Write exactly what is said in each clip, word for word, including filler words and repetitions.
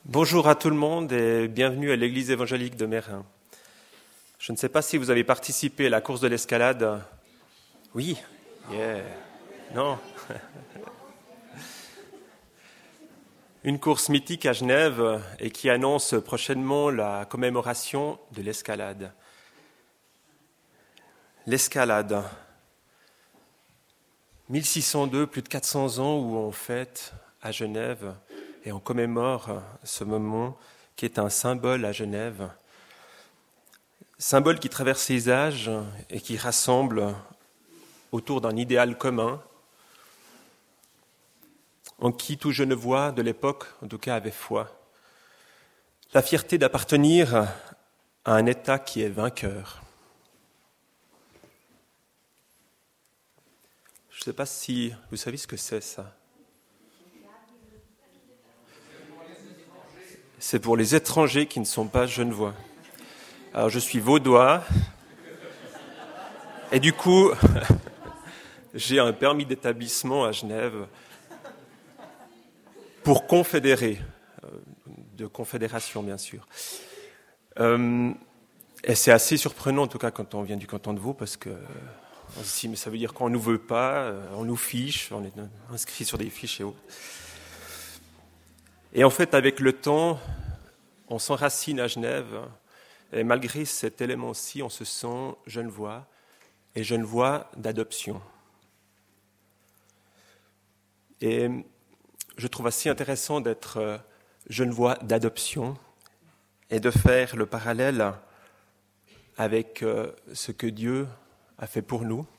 Bonjour à tout le monde et bienvenue à l'église évangélique de Meyrin. Je ne sais pas si vous avez participé à la course de l'escalade. Oui, yeah, non. Une course mythique à Genève et qui annonce prochainement la commémoration de l'escalade. L'escalade. mille six cent deux, plus de quatre cents ans où on fête à Genève et on commémore ce moment qui est un symbole à Genève. Symbole qui traverse les âges et qui rassemble autour d'un idéal commun en qui tout Genevois de l'époque, en tout cas, avait foi. La fierté d'appartenir à un État qui est vainqueur. Je ne sais pas si vous savez ce que c'est, ça. C'est pour les étrangers qui ne sont pas genevois. Alors, je suis vaudois, et du coup, j'ai un permis d'établissement à Genève pour confédérer, de confédération, bien sûr. Euh, et c'est assez surprenant, en tout cas, quand on vient du canton de Vaud, parce que on se dit, mais ça veut dire qu'on ne nous veut pas, on nous fiche, on est inscrit sur des fiches et autres. Et en fait, avec le temps, on s'enracine à Genève, et malgré cet élément-ci, on se sent genevois, et genevois d'adoption. Et je trouve assez intéressant d'être genevois d'adoption et de faire le parallèle avec ce que Dieu a fait pour nous.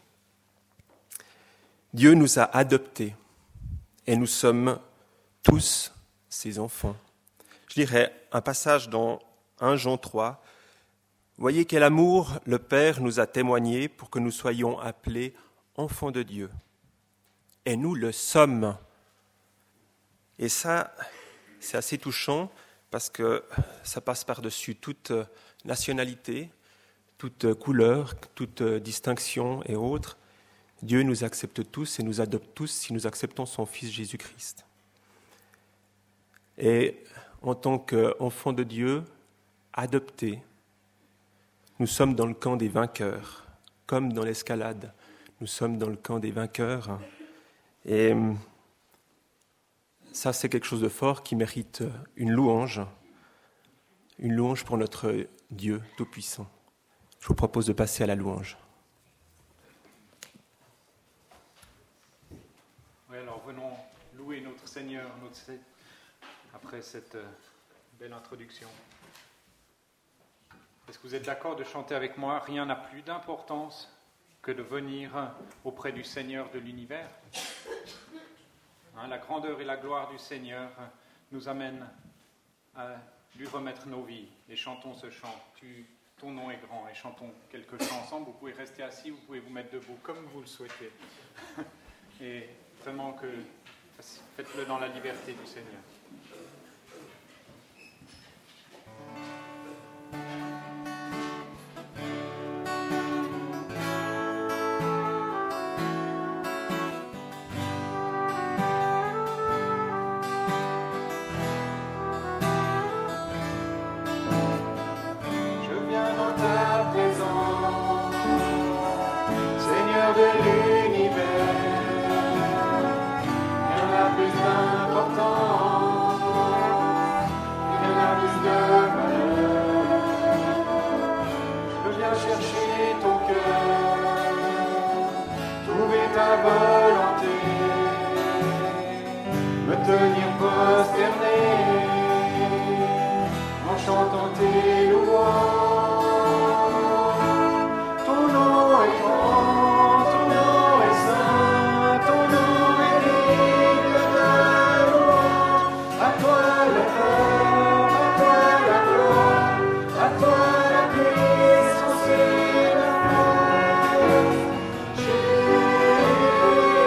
Dieu nous a adoptés, et nous sommes tous ses enfants. Je dirais un passage dans premier Jean trois. Voyez quel amour le Père nous a témoigné pour que nous soyons appelés enfants de Dieu. Et nous le sommes. Et ça, c'est assez touchant parce que ça passe par-dessus toute nationalité, toute couleur, toute distinction et autres. Dieu nous accepte tous et nous adopte tous si nous acceptons son Fils Jésus-Christ. Et en tant qu'enfants de Dieu, adoptés, nous sommes dans le camp des vainqueurs, comme dans l'escalade, nous sommes dans le camp des vainqueurs. Et ça, c'est quelque chose de fort qui mérite une louange, une louange pour notre Dieu Tout-Puissant. Je vous propose de passer à la louange. Oui, alors venons louer notre Seigneur, notre Seigneur. Après cette belle introduction. Est-ce que vous êtes d'accord de chanter avec moi ? Rien n'a plus d'importance que de venir auprès du Seigneur de l'univers. Hein, la grandeur et la gloire du Seigneur nous amènent à lui remettre nos vies. Et chantons ce chant. Tu, ton nom est grand. Et chantons quelques chants ensemble. Vous pouvez rester assis, vous pouvez vous mettre debout comme vous le souhaitez. Et vraiment que faites-le dans la liberté du Seigneur. Jésus.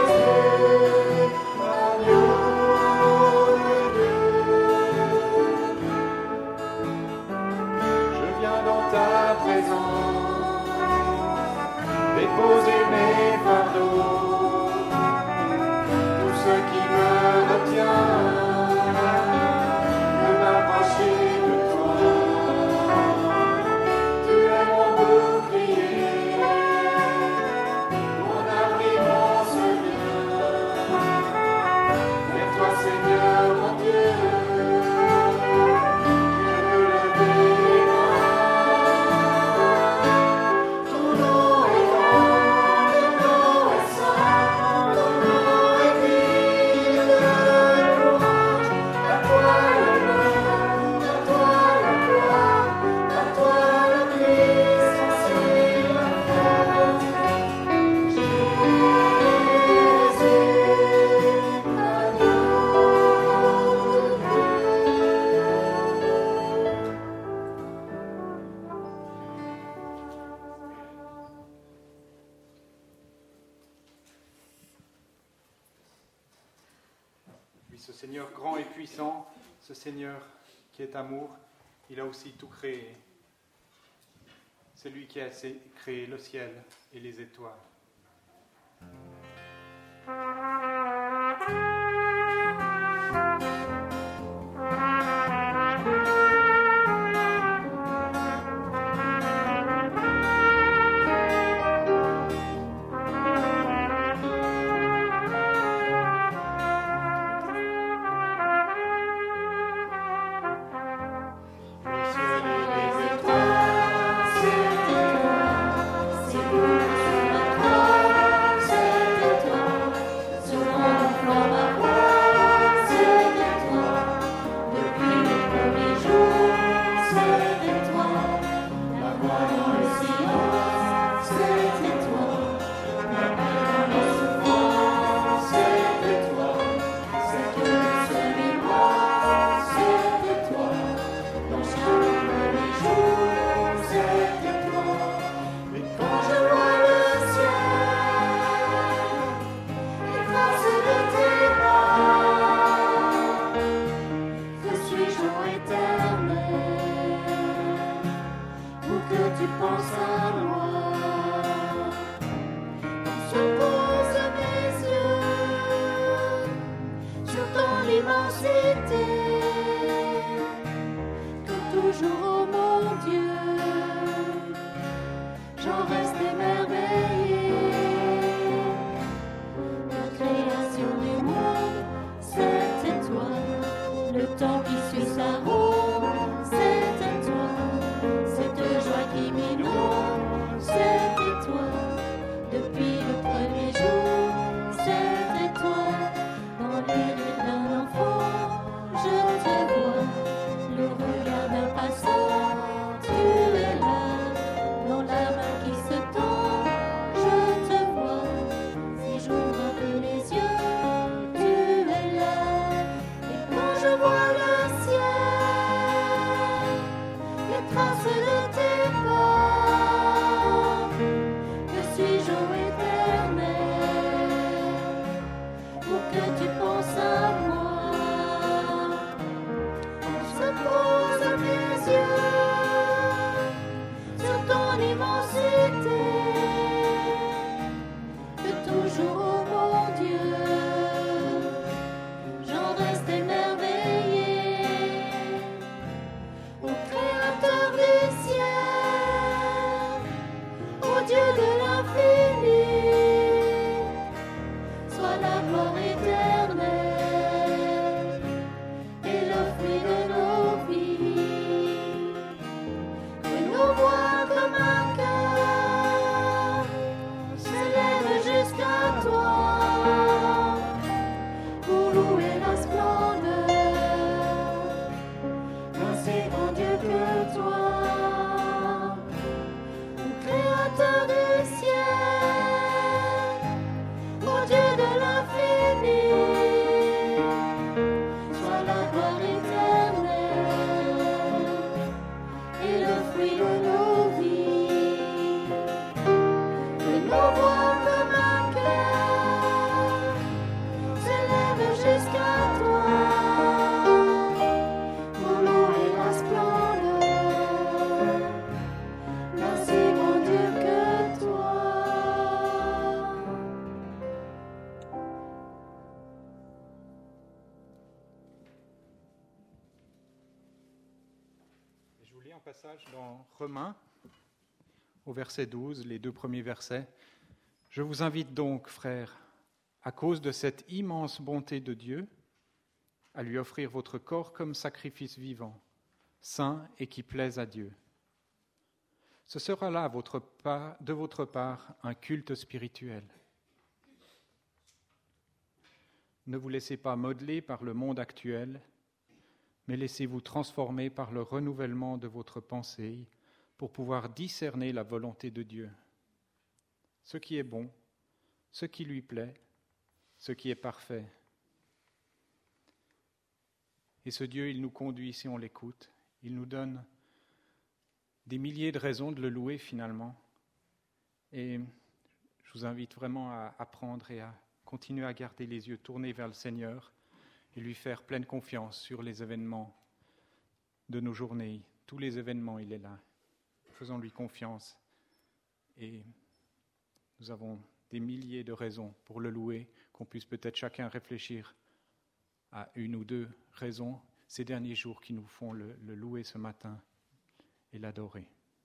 ce Seigneur grand et puissant, ce Seigneur qui est amour, il a aussi tout créé. C'est lui qui a créé le ciel et les étoiles. Passage dans Romains, au verset douze, les deux premiers versets. Je vous invite donc, frères, à cause de cette immense bonté de Dieu, à lui offrir votre corps comme sacrifice vivant, saint et qui plaise à Dieu. Ce sera là votre part, de votre part un culte spirituel. Ne vous laissez pas modeler par le monde actuel, mais laissez-vous transformer par le renouvellement de votre pensée pour pouvoir discerner la volonté de Dieu, ce qui est bon, ce qui lui plaît, ce qui est parfait. Et ce Dieu, il nous conduit si on l'écoute, il nous donne des milliers de raisons de le louer finalement. Et je vous invite vraiment à apprendre et à continuer à garder les yeux tournés vers le Seigneur et lui faire pleine confiance sur les événements de nos journées. Tous les événements, il est là. Faisons-lui confiance. Et nous avons des milliers de raisons pour le louer, qu'on puisse peut-être chacun réfléchir à une ou deux raisons ces derniers jours qui nous font le, le louer ce matin et l'adorer.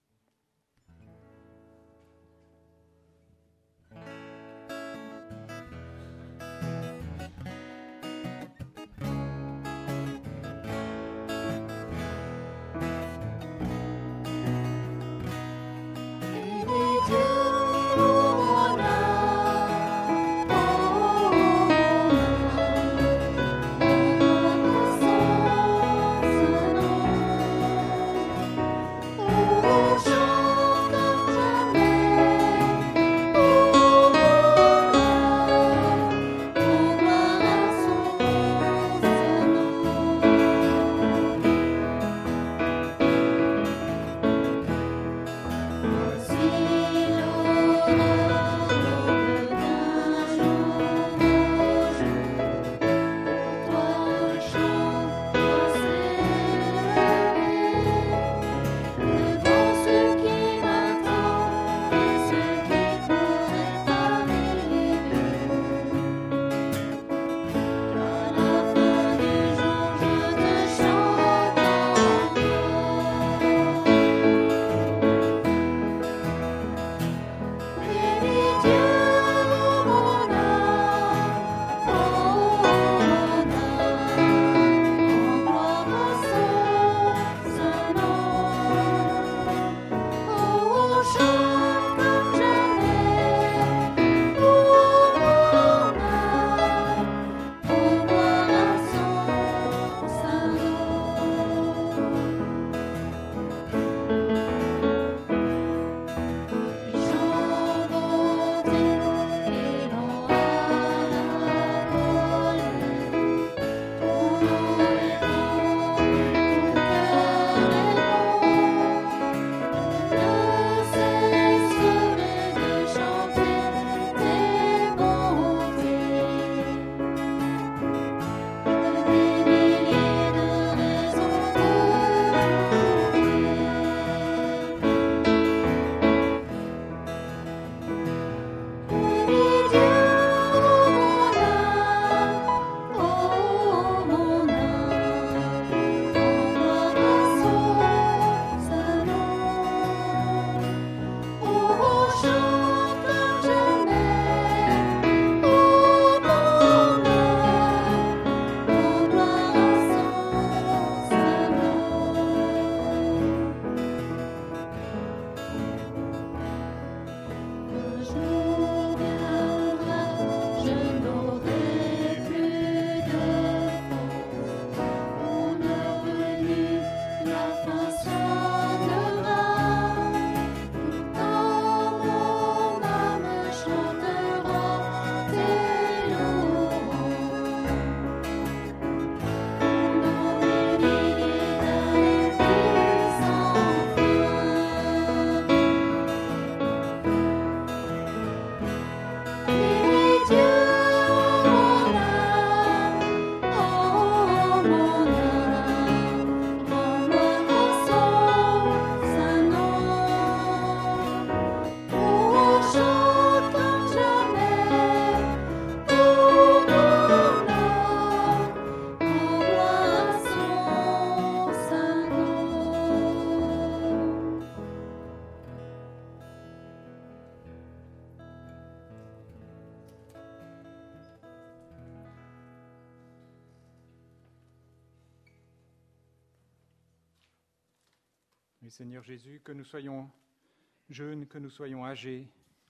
Mais Seigneur Jésus, que nous soyons jeunes, que nous soyons âgés,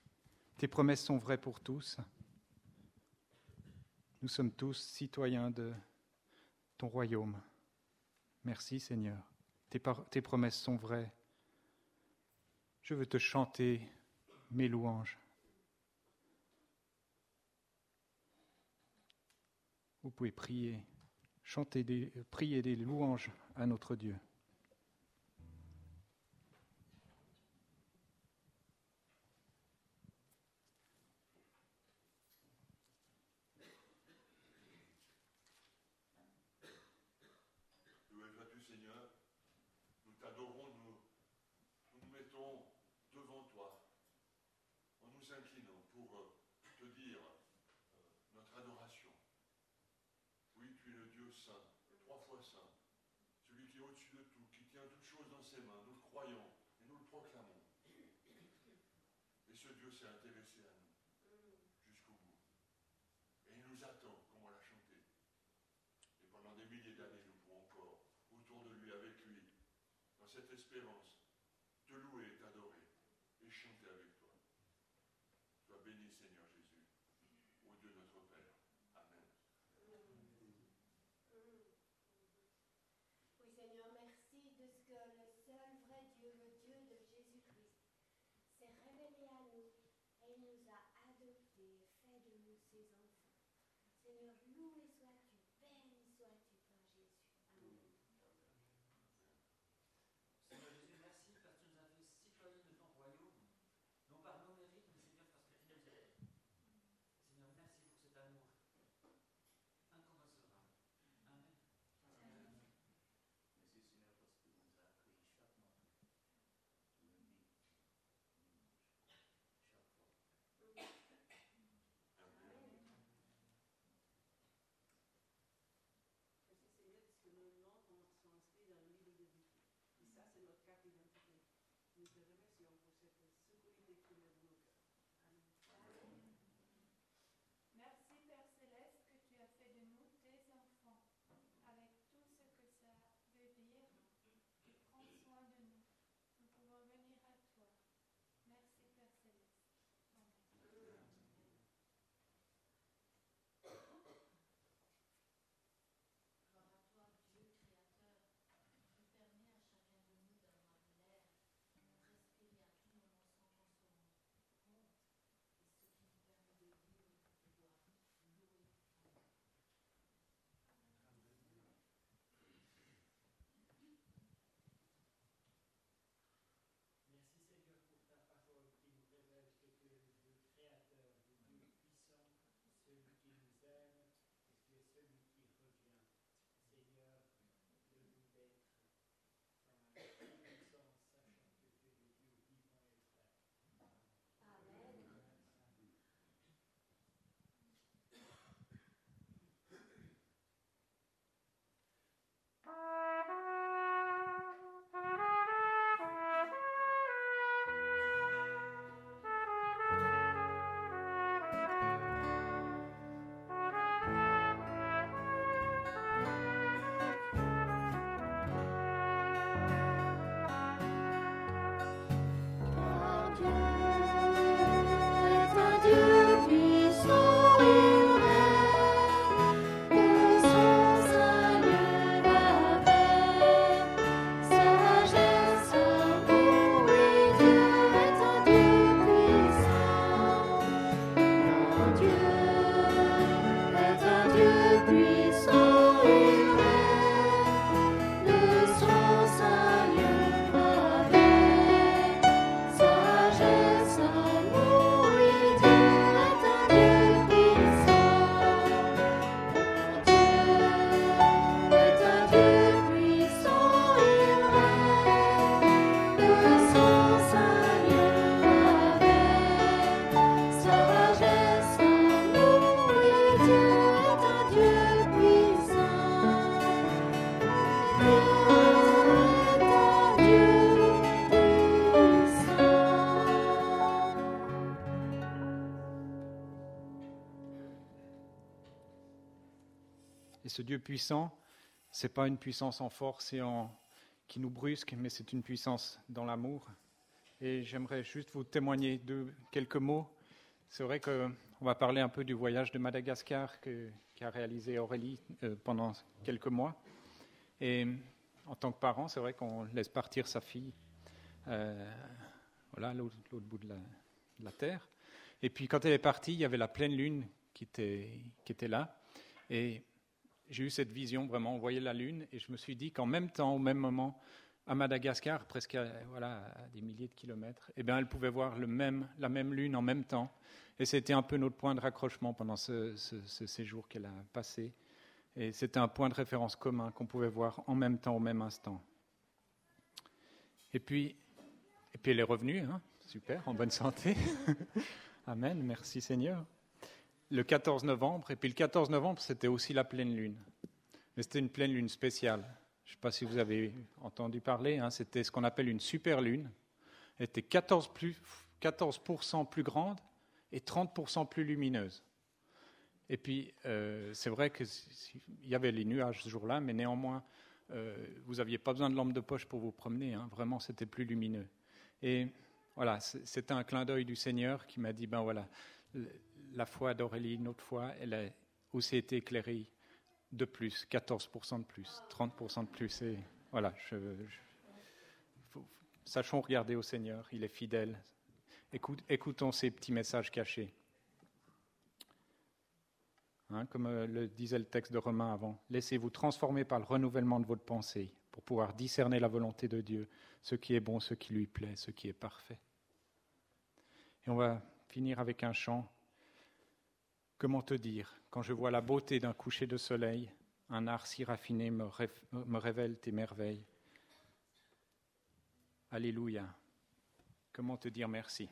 tes promesses sont vraies pour tous. Nous sommes tous citoyens de ton royaume. Merci Seigneur, tes, par- tes promesses sont vraies. Je veux te chanter mes louanges. Vous pouvez prier, chanter des, prier des louanges à notre Dieu. Seigneur, nous t'adorons, nous, nous nous mettons devant toi, en nous inclinant pour euh, te dire euh, notre adoration. Oui, tu es le Dieu saint, trois fois saint, celui qui est au-dessus de tout, qui tient toutes choses dans ses mains. Nous le croyons et nous le proclamons. Et ce Dieu s'est intéressé à nous jusqu'au bout. Et il nous attend, comme on l'a chanté. Et pendant des milliers d'années, nous pourrons encore, autour de lui, avec lui, dans cette espérance, te louer, t'adorer et chanter avec toi. Sois béni, Seigneur Jésus, ô Dieu notre Père. Amen. Oui, Seigneur, merci de ce que le seul vrai Dieu, le Dieu de Jésus-Christ, s'est révélé à nous et il nous a adoptés et fait de nous ses enfants. Seigneur, loué sois-tu, béni sois-tu par Jésus. Amen. Seigneur Jésus, merci parce que tu nous as fait citoyens de ton royaume, non par nos mérites, mais Seigneur parce que tu nous aimes. Seigneur, merci pour cet amour incommensurable. Amen. Amen. Merci Seigneur parce que tu nous as pris chaque matin, lundi, dimanche, chaque fois. Merci Seigneur parce que nos noms sont inscrits dans le livre de vie. Et ça, c'est notre carte d'identité. Nous te remercions pour cette sécurité que tu mets dans nos cœurs. Amen. Amen. Merci Père Céleste que tu as fait de nous tes enfants, avec tout ce que ça veut dire. Tu prends soin de nous. Nous pouvons venir à toi. Merci Père Céleste. Amen. Gloire à toi, Dieu créateur, qui permet à chacun de nous d'avoir l'air, de respirer à tout moment sans qu'on se rende compte, et ce qui nous permet de vivre et de pouvoir louer. Merci Seigneur pour ta parole qui nous révèle que tu es le Dieu créateur, le Dieu puissant, celui qui nous aime et tu es celui qui revient. Seigneur, de nous d'être dans la puissance, sachant que tu es le Dieu vivant et vrai. Amen. Et ce Dieu puissant, ce n'est pas une puissance en force et en, qui nous brusque, mais c'est une puissance dans l'amour. Et j'aimerais juste vous témoigner de quelques mots. C'est vrai qu'on va parler un peu du voyage de Madagascar que, qu'a réalisé Aurélie euh, pendant quelques mois. Et en tant que parent, c'est vrai qu'on laisse partir sa fille euh, voilà, à l'autre, l'autre bout de la, de la terre. Et puis quand elle est partie, il y avait la pleine lune qui était, qui était là. Et j'ai eu cette vision, vraiment, on voyait la lune, et je me suis dit qu'en même temps, au même moment, à Madagascar, presque à, voilà, à des milliers de kilomètres, eh bien, elle pouvait voir le même, la même lune en même temps. Et c'était un peu notre point de raccrochement pendant ce, ce, ce séjour qu'elle a passé. Et c'était un point de référence commun qu'on pouvait voir en même temps, au même instant. Et puis, et puis elle est revenue, hein, super, en bonne santé. Amen, merci Seigneur. Le quatorze novembre, et puis le quatorze novembre, c'était aussi la pleine lune. Mais c'était une pleine lune spéciale. Je ne sais pas si vous avez entendu parler, hein, c'était ce qu'on appelle une super lune. Elle était quatorze pour cent plus grande et trente pour cent plus lumineuse. Et puis, euh, c'est vrai qu'il y avait les nuages ce jour-là, mais néanmoins, euh, vous n'aviez pas besoin de lampe de poche pour vous promener. Hein, vraiment, c'était plus lumineux. Et voilà, c'était un clin d'œil du Seigneur qui m'a dit, ben voilà, la foi d'Aurélie, notre foi, elle a aussi été éclairée de plus, quatorze pour cent de plus, trente pour cent de plus. Et voilà, je, je, faut, sachons regarder au Seigneur, il est fidèle. Écoute, écoutons ces petits messages cachés. Hein, comme euh, le disait le texte de Romains avant, laissez-vous transformer par le renouvellement de votre pensée pour pouvoir discerner la volonté de Dieu, ce qui est bon, ce qui lui plaît, ce qui est parfait. Et on va finir avec un chant. Comment te dire, quand je vois la beauté d'un coucher de soleil, un art si raffiné me, ré- me révèle tes merveilles. Alléluia. Comment te dire merci?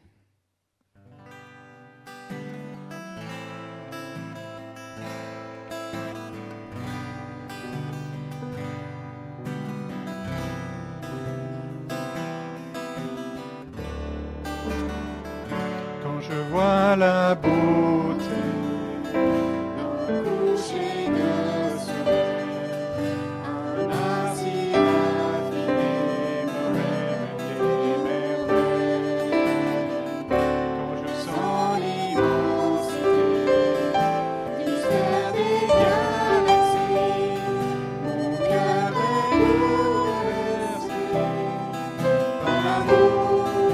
Quand je vois la beauté d'un coucher de soleil, un art si raffiné me révèle tes merveilles. Quand je sens l'immensité du mystère des galaxies, mon cœur est bouleversé par l'amour.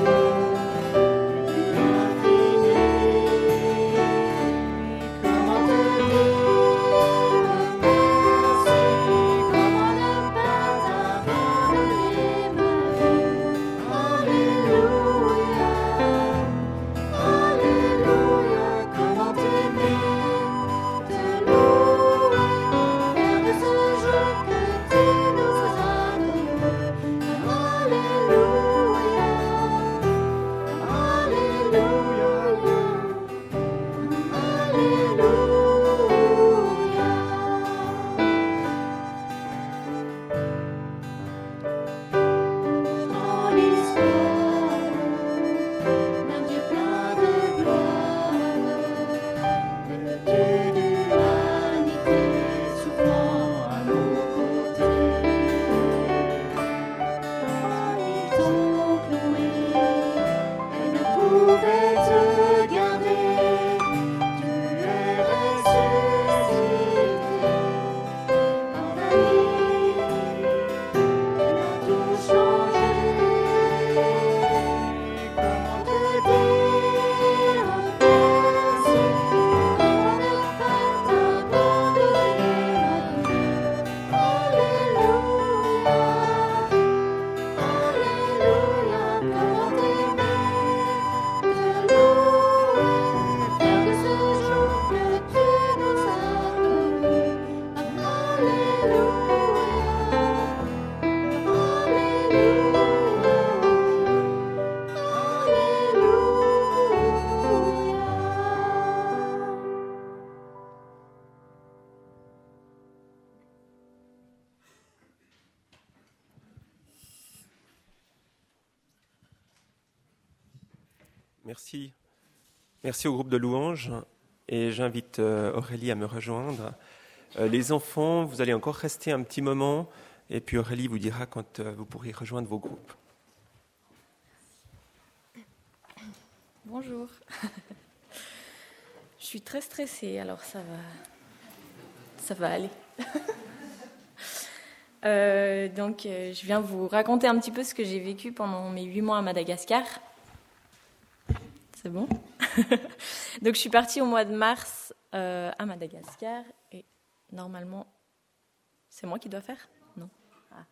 Merci. Merci au groupe de louanges et j'invite euh, Aurélie à me rejoindre. Euh, les enfants, vous allez encore rester un petit moment et puis Aurélie vous dira quand euh, vous pourrez rejoindre vos groupes. Bonjour. Je suis très stressée, alors ça va, ça va aller. euh, donc, euh, je viens vous raconter un petit peu ce que j'ai vécu pendant mes huit mois à Madagascar. C'est bon. Donc, je suis partie au mois de mars euh, à Madagascar et normalement, c'est moi qui dois faire ? Non. Ah.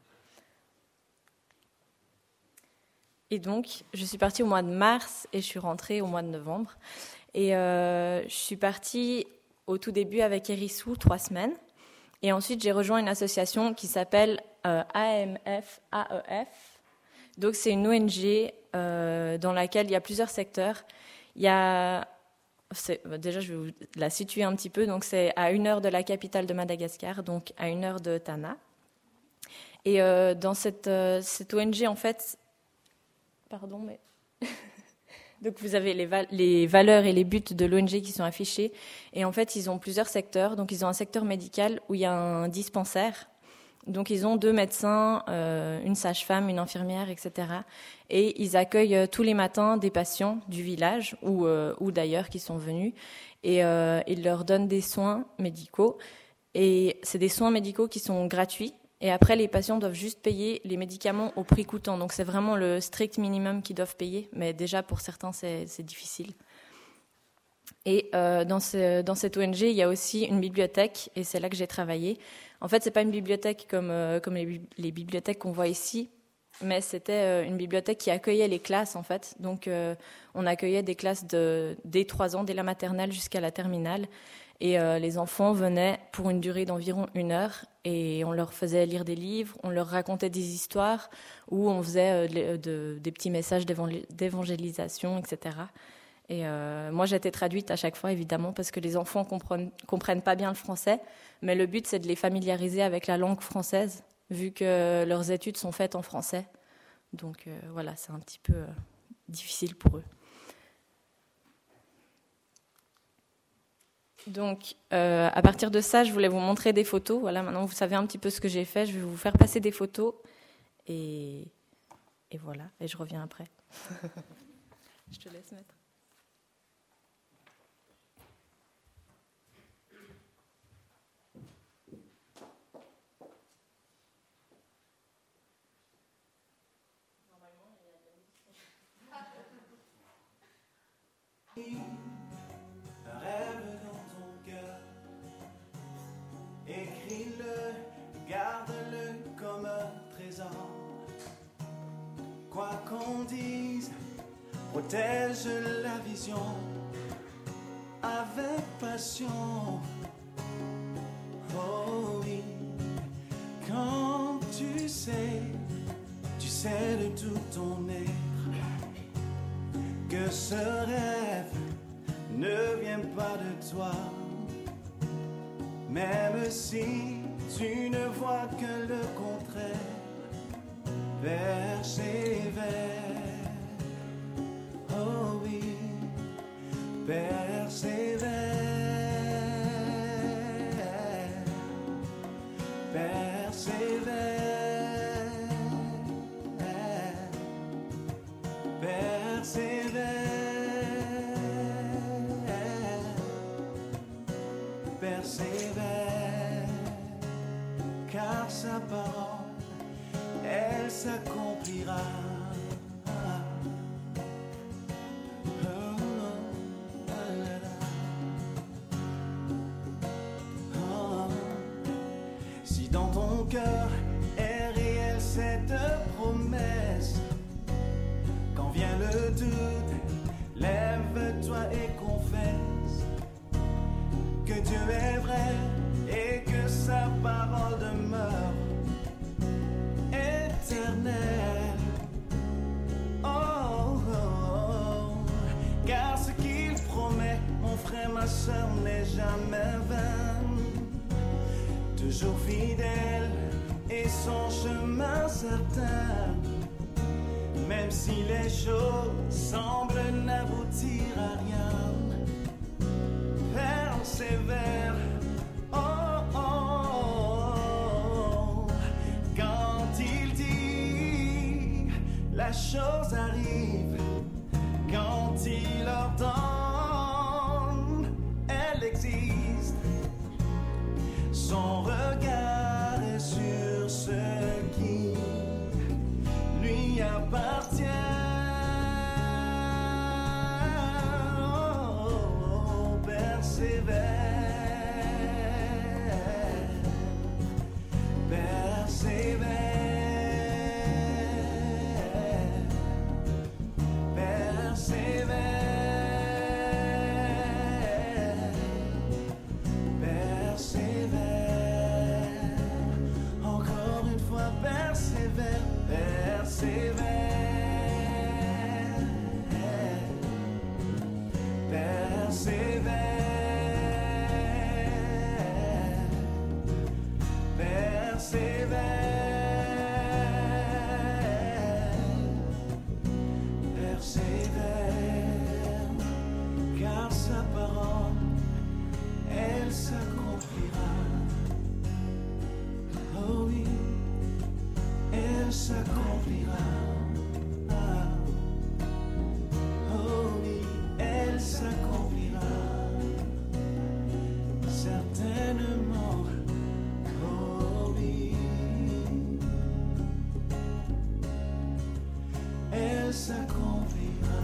Et donc, je suis partie au mois de mars et je suis rentrée au mois de novembre. Et euh, je suis partie au tout début avec Hérissou, trois semaines. Et ensuite, j'ai rejoint une association qui s'appelle euh, A M F A E F. Donc, c'est une O N G euh, dans laquelle il y a plusieurs secteurs. Il y a, c'est, déjà, je vais vous la situer un petit peu. Donc, c'est à une heure de la capitale de Madagascar, donc à une heure de Tana. Et euh, dans cette, euh, cette O N G, en fait, pardon, mais donc vous avez les, val- les valeurs et les buts de l'O N G qui sont affichés. Et en fait, ils ont plusieurs secteurs. Donc, ils ont un secteur médical où il y a un dispensaire. Donc, ils ont deux médecins, euh, une sage-femme, une infirmière, et cetera. Et ils accueillent euh, tous les matins des patients du village ou, euh, ou d'ailleurs qui sont venus. Et euh, ils leur donnent des soins médicaux. Et c'est des soins médicaux qui sont gratuits. Et après, les patients doivent juste payer les médicaments au prix coûtant. Donc, c'est vraiment le strict minimum qu'ils doivent payer. Mais déjà, pour certains, c'est, c'est difficile. Et euh, dans, ce, dans cette O N G, il y a aussi une bibliothèque. Et c'est là que j'ai travaillé. En fait, c'est pas une bibliothèque comme, euh, comme les, les bibliothèques qu'on voit ici. Mais c'était euh, une bibliothèque qui accueillait les classes, en fait. Donc, euh, on accueillait des classes de, dès trois ans, dès la maternelle jusqu'à la terminale. Et euh, les enfants venaient pour une durée d'environ une heure et on leur faisait lire des livres, on leur racontait des histoires ou on faisait euh, de, de, des petits messages d'évangélisation, et cetera. Et euh, moi, j'étais traduite à chaque fois, évidemment, parce que les enfants comprennent, comprennent pas bien le français. Mais le but, c'est de les familiariser avec la langue française, vu que leurs études sont faites en français. Donc euh, voilà, c'est un petit peu euh, difficile pour eux. Donc, euh, à partir de ça, je voulais vous montrer des photos. Voilà, maintenant vous savez un petit peu ce que j'ai fait. Je vais vous faire passer des photos. Et, et voilà, et je reviens après. Je te laisse mettre. Un rêve dans ton cœur, écris-le, garde-le comme un trésor. Quoi qu'on dise, protège la vision avec passion. Oh oui, quand tu sais, tu sais de tout ton être que ce rêve ne vient pas de toi, même si tu ne vois que le contraire. Persévère, oh oui, persévère, persévère, persévère. Persévère, car sa parole, elle s'accomplira. Oh, oh, oh. Si dans ton cœur est réelle cette promesse, quand vient le doute, lève-toi et confesse que Dieu est vrai et que sa parole demeure éternelle. Oh, oh, oh, car ce qu'il promet, mon frère, ma soeur, n'est jamais vain. Toujours fidèle et son chemin certain, même si les choses semblent n'aboutir à rien. Persévère, oh, oh, oh, quand il dit, la chose arrive, quand il ordonne, elle existe. Son regard est sur ce qui lui appartient. Persévère, persévère, persévère, persévère. persévère, persévère, persévère, car sa parole, elle s'accomplira. Oh oui, elle s'accomplira. Ah. Oh oui, elle s'accomplira. Certainement. Oh oui, elle s'accomplira.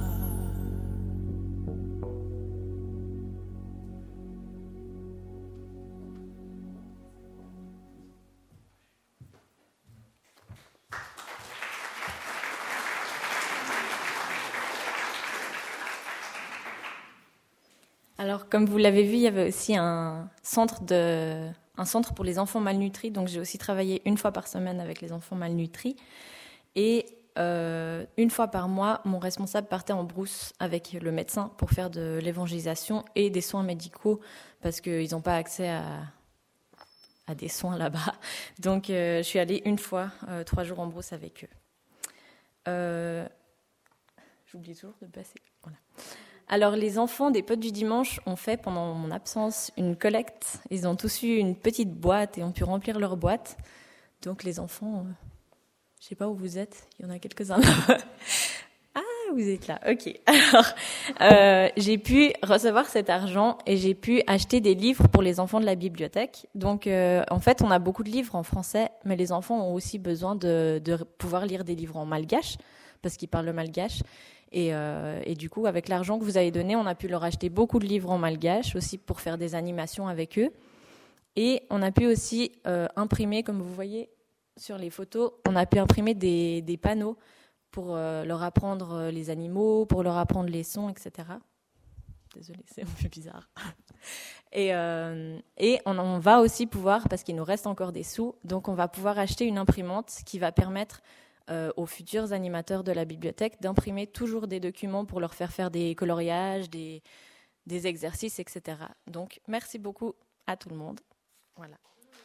Alors, comme vous l'avez vu, il y avait aussi un centre, de, un centre pour les enfants malnutris. Donc, j'ai aussi travaillé une fois par semaine avec les enfants malnutris. Et euh, une fois par mois, mon responsable partait en brousse avec le médecin pour faire de l'évangélisation et des soins médicaux parce qu'ils n'ont pas accès à, à des soins là-bas. Donc, euh, je suis allée une fois, euh, trois jours en brousse avec eux. Euh, J'oublie toujours de passer. Voilà. Alors, les enfants des potes du dimanche ont fait, pendant mon absence, une collecte. Ils ont tous eu une petite boîte et ont pu remplir leur boîte. Donc, les enfants, euh, je ne sais pas où vous êtes, il y en a quelques-uns là. Ah, vous êtes là, ok. Alors, euh, j'ai pu recevoir cet argent et j'ai pu acheter des livres pour les enfants de la bibliothèque. Donc, euh, en fait, on a beaucoup de livres en français, mais les enfants ont aussi besoin de, de pouvoir lire des livres en malgache, parce qu'ils parlent le malgache. Et, euh, et du coup, avec l'argent que vous avez donné, on a pu leur acheter beaucoup de livres en malgache, aussi pour faire des animations avec eux. Et on a pu aussi euh, imprimer, comme vous voyez sur les photos, on a pu imprimer des, des panneaux pour euh, leur apprendre les animaux, pour leur apprendre les sons, et cetera. Désolée, c'est un peu bizarre. Et, euh, et on, on va aussi pouvoir, parce qu'il nous reste encore des sous, donc on va pouvoir acheter une imprimante qui va permettre Euh, aux futurs animateurs de la bibliothèque d'imprimer toujours des documents pour leur faire faire des coloriages, des, des exercices, et cetera. Donc, merci beaucoup à tout le monde. Voilà.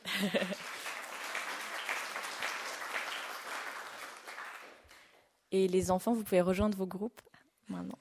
Et les enfants, vous pouvez rejoindre vos groupes maintenant.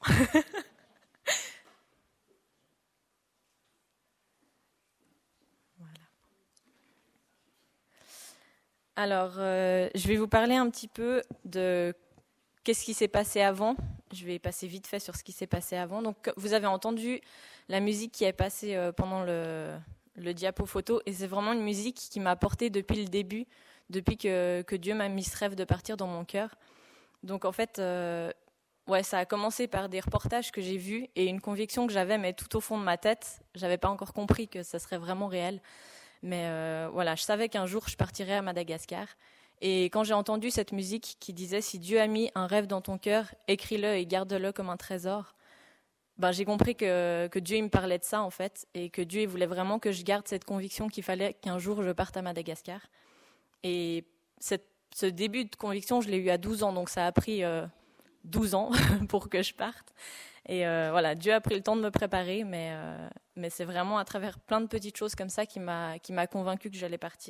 Alors, euh, je vais vous parler un petit peu de qu'est-ce qui s'est passé avant. Je vais passer vite fait sur ce qui s'est passé avant. Donc, vous avez entendu la musique qui est passée euh, pendant le, le diapo photo, et c'est vraiment une musique qui m'a portée depuis le début, depuis que, que Dieu m'a mis ce rêve de partir dans mon cœur. Donc, en fait, euh, ouais, ça a commencé par des reportages que j'ai vus et une conviction que j'avais, mais tout au fond de ma tête, j'avais pas encore compris que ça serait vraiment réel. Mais euh, voilà, je savais qu'un jour, je partirais à Madagascar. Et quand j'ai entendu cette musique qui disait « Si Dieu a mis un rêve dans ton cœur, écris-le et garde-le comme un trésor », ben, j'ai compris que, que Dieu il me parlait de ça, en fait, et que Dieu il voulait vraiment que je garde cette conviction qu'il fallait qu'un jour, je parte à Madagascar. Et cette, ce début de conviction, je l'ai eu à douze ans, donc ça a pris euh, douze ans pour que je parte. Et euh, voilà, Dieu a pris le temps de me préparer, mais, euh, mais c'est vraiment à travers plein de petites choses comme ça qui m'a, qui m'a convaincue que j'allais partir.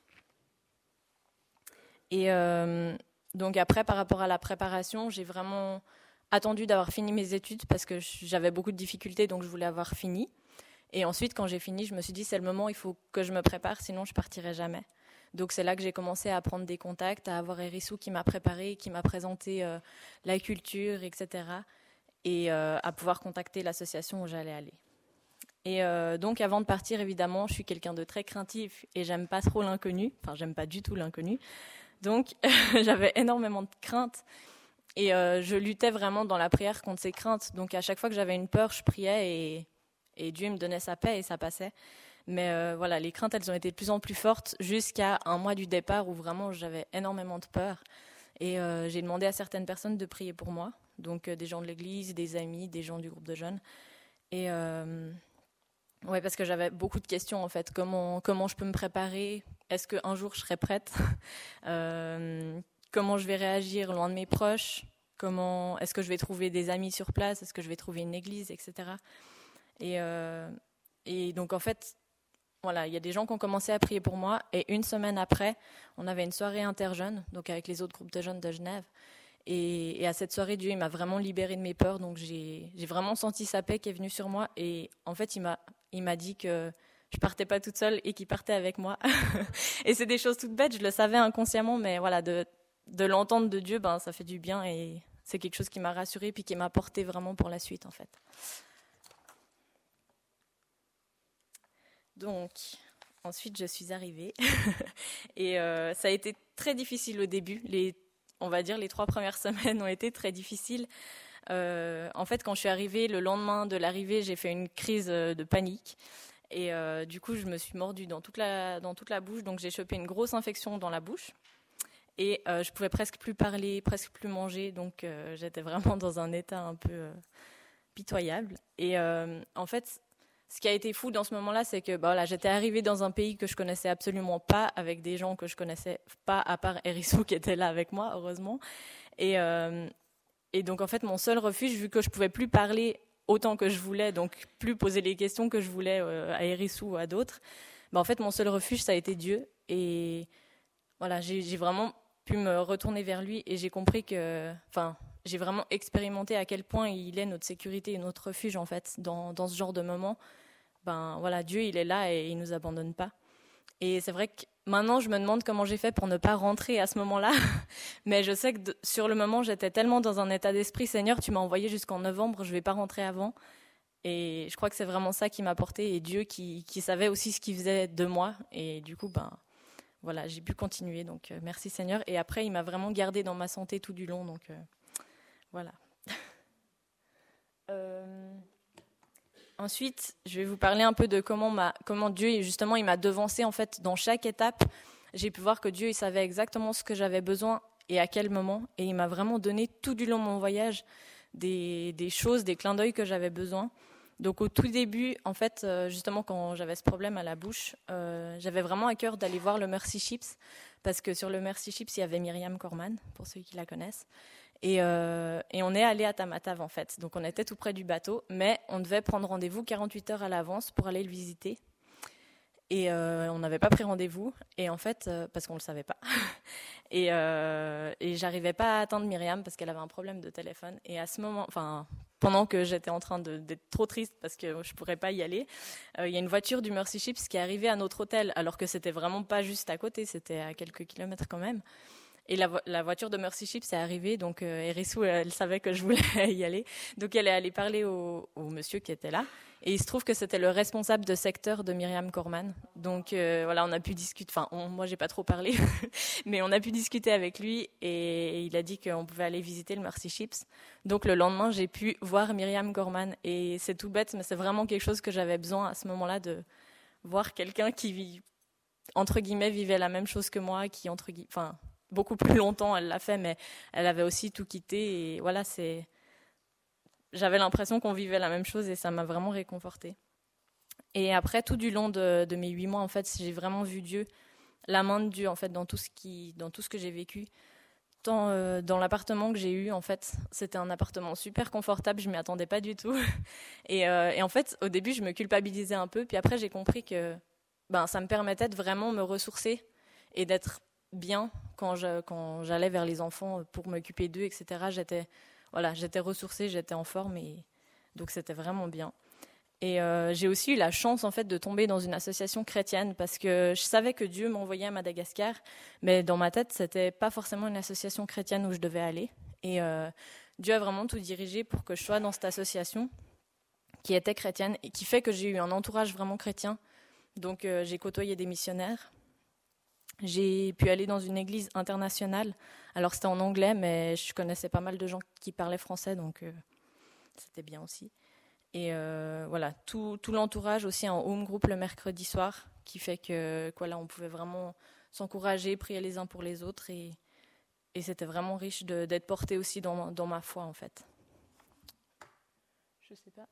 Et euh, donc après, par rapport à la préparation, j'ai vraiment attendu d'avoir fini mes études parce que j'avais beaucoup de difficultés, donc je voulais avoir fini. Et ensuite, quand j'ai fini, je me suis dit, c'est le moment, il faut que je me prépare, sinon je partirai jamais. Donc c'est là que j'ai commencé à prendre des contacts, à avoir Erissou qui m'a préparé, qui m'a présenté euh, la culture, et cetera, et euh, à pouvoir contacter l'association où j'allais aller. Et euh, donc avant de partir, évidemment, je suis quelqu'un de très craintif et j'aime pas trop l'inconnu, enfin j'aime pas du tout l'inconnu, donc j'avais énormément de craintes et euh, je luttais vraiment dans la prière contre ces craintes. Donc à chaque fois que j'avais une peur, je priais et, et Dieu me donnait sa paix et ça passait. Mais euh, voilà, les craintes, elles ont été de plus en plus fortes jusqu'à un mois du départ où vraiment j'avais énormément de peur. Et euh, j'ai demandé à certaines personnes de prier pour moi, donc euh, des gens de l'église, des amis, des gens du groupe de jeunes. Et euh, ouais, parce que j'avais beaucoup de questions en fait. Comment comment je peux me préparer ? Est-ce qu'un jour je serai prête ? euh, Comment je vais réagir loin de mes proches ? Comment est-ce que je vais trouver des amis sur place ? Est-ce que je vais trouver une église, et cetera. Et, euh, et donc en fait, voilà, il y a des gens qui ont commencé à prier pour moi. Et une semaine après, on avait une soirée interjeunes, donc avec les autres groupes de jeunes de Genève. Et, et à cette soirée, Dieu il m'a vraiment libérée de mes peurs. Donc j'ai, j'ai vraiment senti sa paix qui est venue sur moi. Et en fait, il m'a, il m'a dit que je partais pas toute seule et qu'il partait avec moi. Et c'est des choses toutes bêtes, je le savais inconsciemment, mais voilà, de, de l'entendre de Dieu, ben, ça fait du bien. Et c'est quelque chose qui m'a rassurée puis qui m'a portée vraiment pour la suite, en fait. Donc, ensuite, je suis arrivée. Et euh, ça a été très difficile au début. Les, on va dire les trois premières semaines ont été très difficiles. Euh, en fait, quand je suis arrivée, le lendemain de l'arrivée, j'ai fait une crise de panique. Et euh, du coup, je me suis mordue dans toute la, dans toute la bouche. Donc, j'ai chopé une grosse infection dans la bouche. Et euh, je pouvais presque plus parler, presque plus manger. Donc, euh, j'étais vraiment dans un état un peu euh, pitoyable. Et euh, en fait, ce qui a été fou dans ce moment-là, c'est que bah, voilà, j'étais arrivée dans un pays que je connaissais absolument pas, avec des gens que je connaissais pas, à part Hérissou qui était là avec moi, heureusement. Et, euh, et donc, en fait, mon seul refuge, vu que je pouvais plus parler autant que je voulais, donc plus poser les questions que je voulais euh, à Hérissou ou à d'autres, bah, en fait, mon seul refuge, ça a été Dieu. Et voilà, j'ai, j'ai vraiment pu me retourner vers lui et j'ai compris que, enfin, j'ai vraiment expérimenté à quel point il est notre sécurité et notre refuge, en fait, dans, dans ce genre de moment. Ben voilà, Dieu, il est là et il nous abandonne pas. Et c'est vrai que maintenant, je me demande comment j'ai fait pour ne pas rentrer à ce moment-là. Mais je sais que de, sur le moment, j'étais tellement dans un état d'esprit, Seigneur, tu m'as envoyé jusqu'en novembre, je vais pas rentrer avant. Et je crois que c'est vraiment ça qui m'a porté et Dieu qui, qui savait aussi ce qu'il faisait de moi. Et du coup, ben voilà, j'ai pu continuer. Donc euh, merci Seigneur. Et après, il m'a vraiment gardé dans ma santé tout du long. Donc euh, voilà. euh... Ensuite, je vais vous parler un peu de comment, ma, comment Dieu, justement, il m'a devancé en fait dans chaque étape. J'ai pu voir que Dieu, il savait exactement ce que j'avais besoin et à quel moment. Et il m'a vraiment donné tout du long de mon voyage des, des choses, des clins d'œil que j'avais besoin. Donc au tout début, en fait, justement, quand j'avais ce problème à la bouche, euh, j'avais vraiment à cœur d'aller voir le Mercy Ships, parce que sur le Mercy Ships, il y avait Myriam Corman, pour ceux qui la connaissent. Et, euh, et on est allé à Tamatave, en fait. Donc on était tout près du bateau, mais on devait prendre rendez-vous quarante-huit heures à l'avance pour aller le visiter. Et euh, on n'avait pas pris rendez-vous, et en fait, euh, parce qu'on ne le savait pas. et, euh, et j'arrivais pas à atteindre Myriam parce qu'elle avait un problème de téléphone. Et à ce moment, enfin, pendant que j'étais en train de, d'être trop triste parce que je pourrais pas y aller, il euh, y a une voiture du Mercy Ships qui est arrivée à notre hôtel, alors que c'était vraiment pas juste à côté, c'était à quelques kilomètres quand même. Et la, vo- la voiture de Mercy Ships est arrivée, donc euh, Hérissou, elle, elle savait que je voulais y aller. Donc elle est allée parler au, au monsieur qui était là. Et il se trouve que c'était le responsable de secteur de Myriam Corman. Donc euh, voilà, on a pu discuter, enfin on, moi j'ai pas trop parlé, mais on a pu discuter avec lui et il a dit qu'on pouvait aller visiter le Mercy Ships. Donc le lendemain, j'ai pu voir Myriam Corman. Et c'est tout bête, mais c'est vraiment quelque chose que j'avais besoin à ce moment-là, de voir quelqu'un qui, vit, entre guillemets, vivait la même chose que moi, qui, entre guillemets, enfin... beaucoup plus longtemps, elle l'a fait, mais elle avait aussi tout quitté. Et voilà, c'est... j'avais l'impression qu'on vivait la même chose et ça m'a vraiment réconfortée. Et après, tout du long de, de mes huit mois, en fait, j'ai vraiment vu Dieu, la main de Dieu, en fait, dans tout ce qui, dans tout ce que j'ai vécu. Tant euh, dans l'appartement que j'ai eu, en fait, c'était un appartement super confortable, je m'y attendais pas du tout. Et, euh, et en fait, au début, je me culpabilisais un peu, puis après, j'ai compris que ben, ça me permettait de vraiment me ressourcer et d'être bien quand, je, quand j'allais vers les enfants pour m'occuper d'eux, et cetera. J'étais, voilà, j'étais ressourcée, j'étais en forme, et donc c'était vraiment bien. Et euh, j'ai aussi eu la chance en fait de tomber dans une association chrétienne parce que je savais que Dieu m'envoyait à Madagascar, mais dans ma tête c'était pas forcément une association chrétienne où je devais aller. Et euh, Dieu a vraiment tout dirigé pour que je sois dans cette association qui était chrétienne et qui fait que j'ai eu un entourage vraiment chrétien. Donc euh, j'ai côtoyé des missionnaires. J'ai pu aller dans une église internationale. Alors c'était en anglais, mais je connaissais pas mal de gens qui parlaient français, donc euh, c'était bien aussi. Et euh, voilà, tout, tout l'entourage, aussi un home group le mercredi soir, qui fait que quoi, là, on pouvait vraiment s'encourager, prier les uns pour les autres. Et, et c'était vraiment riche de, d'être porté aussi dans, dans ma foi, en fait. Je sais pas.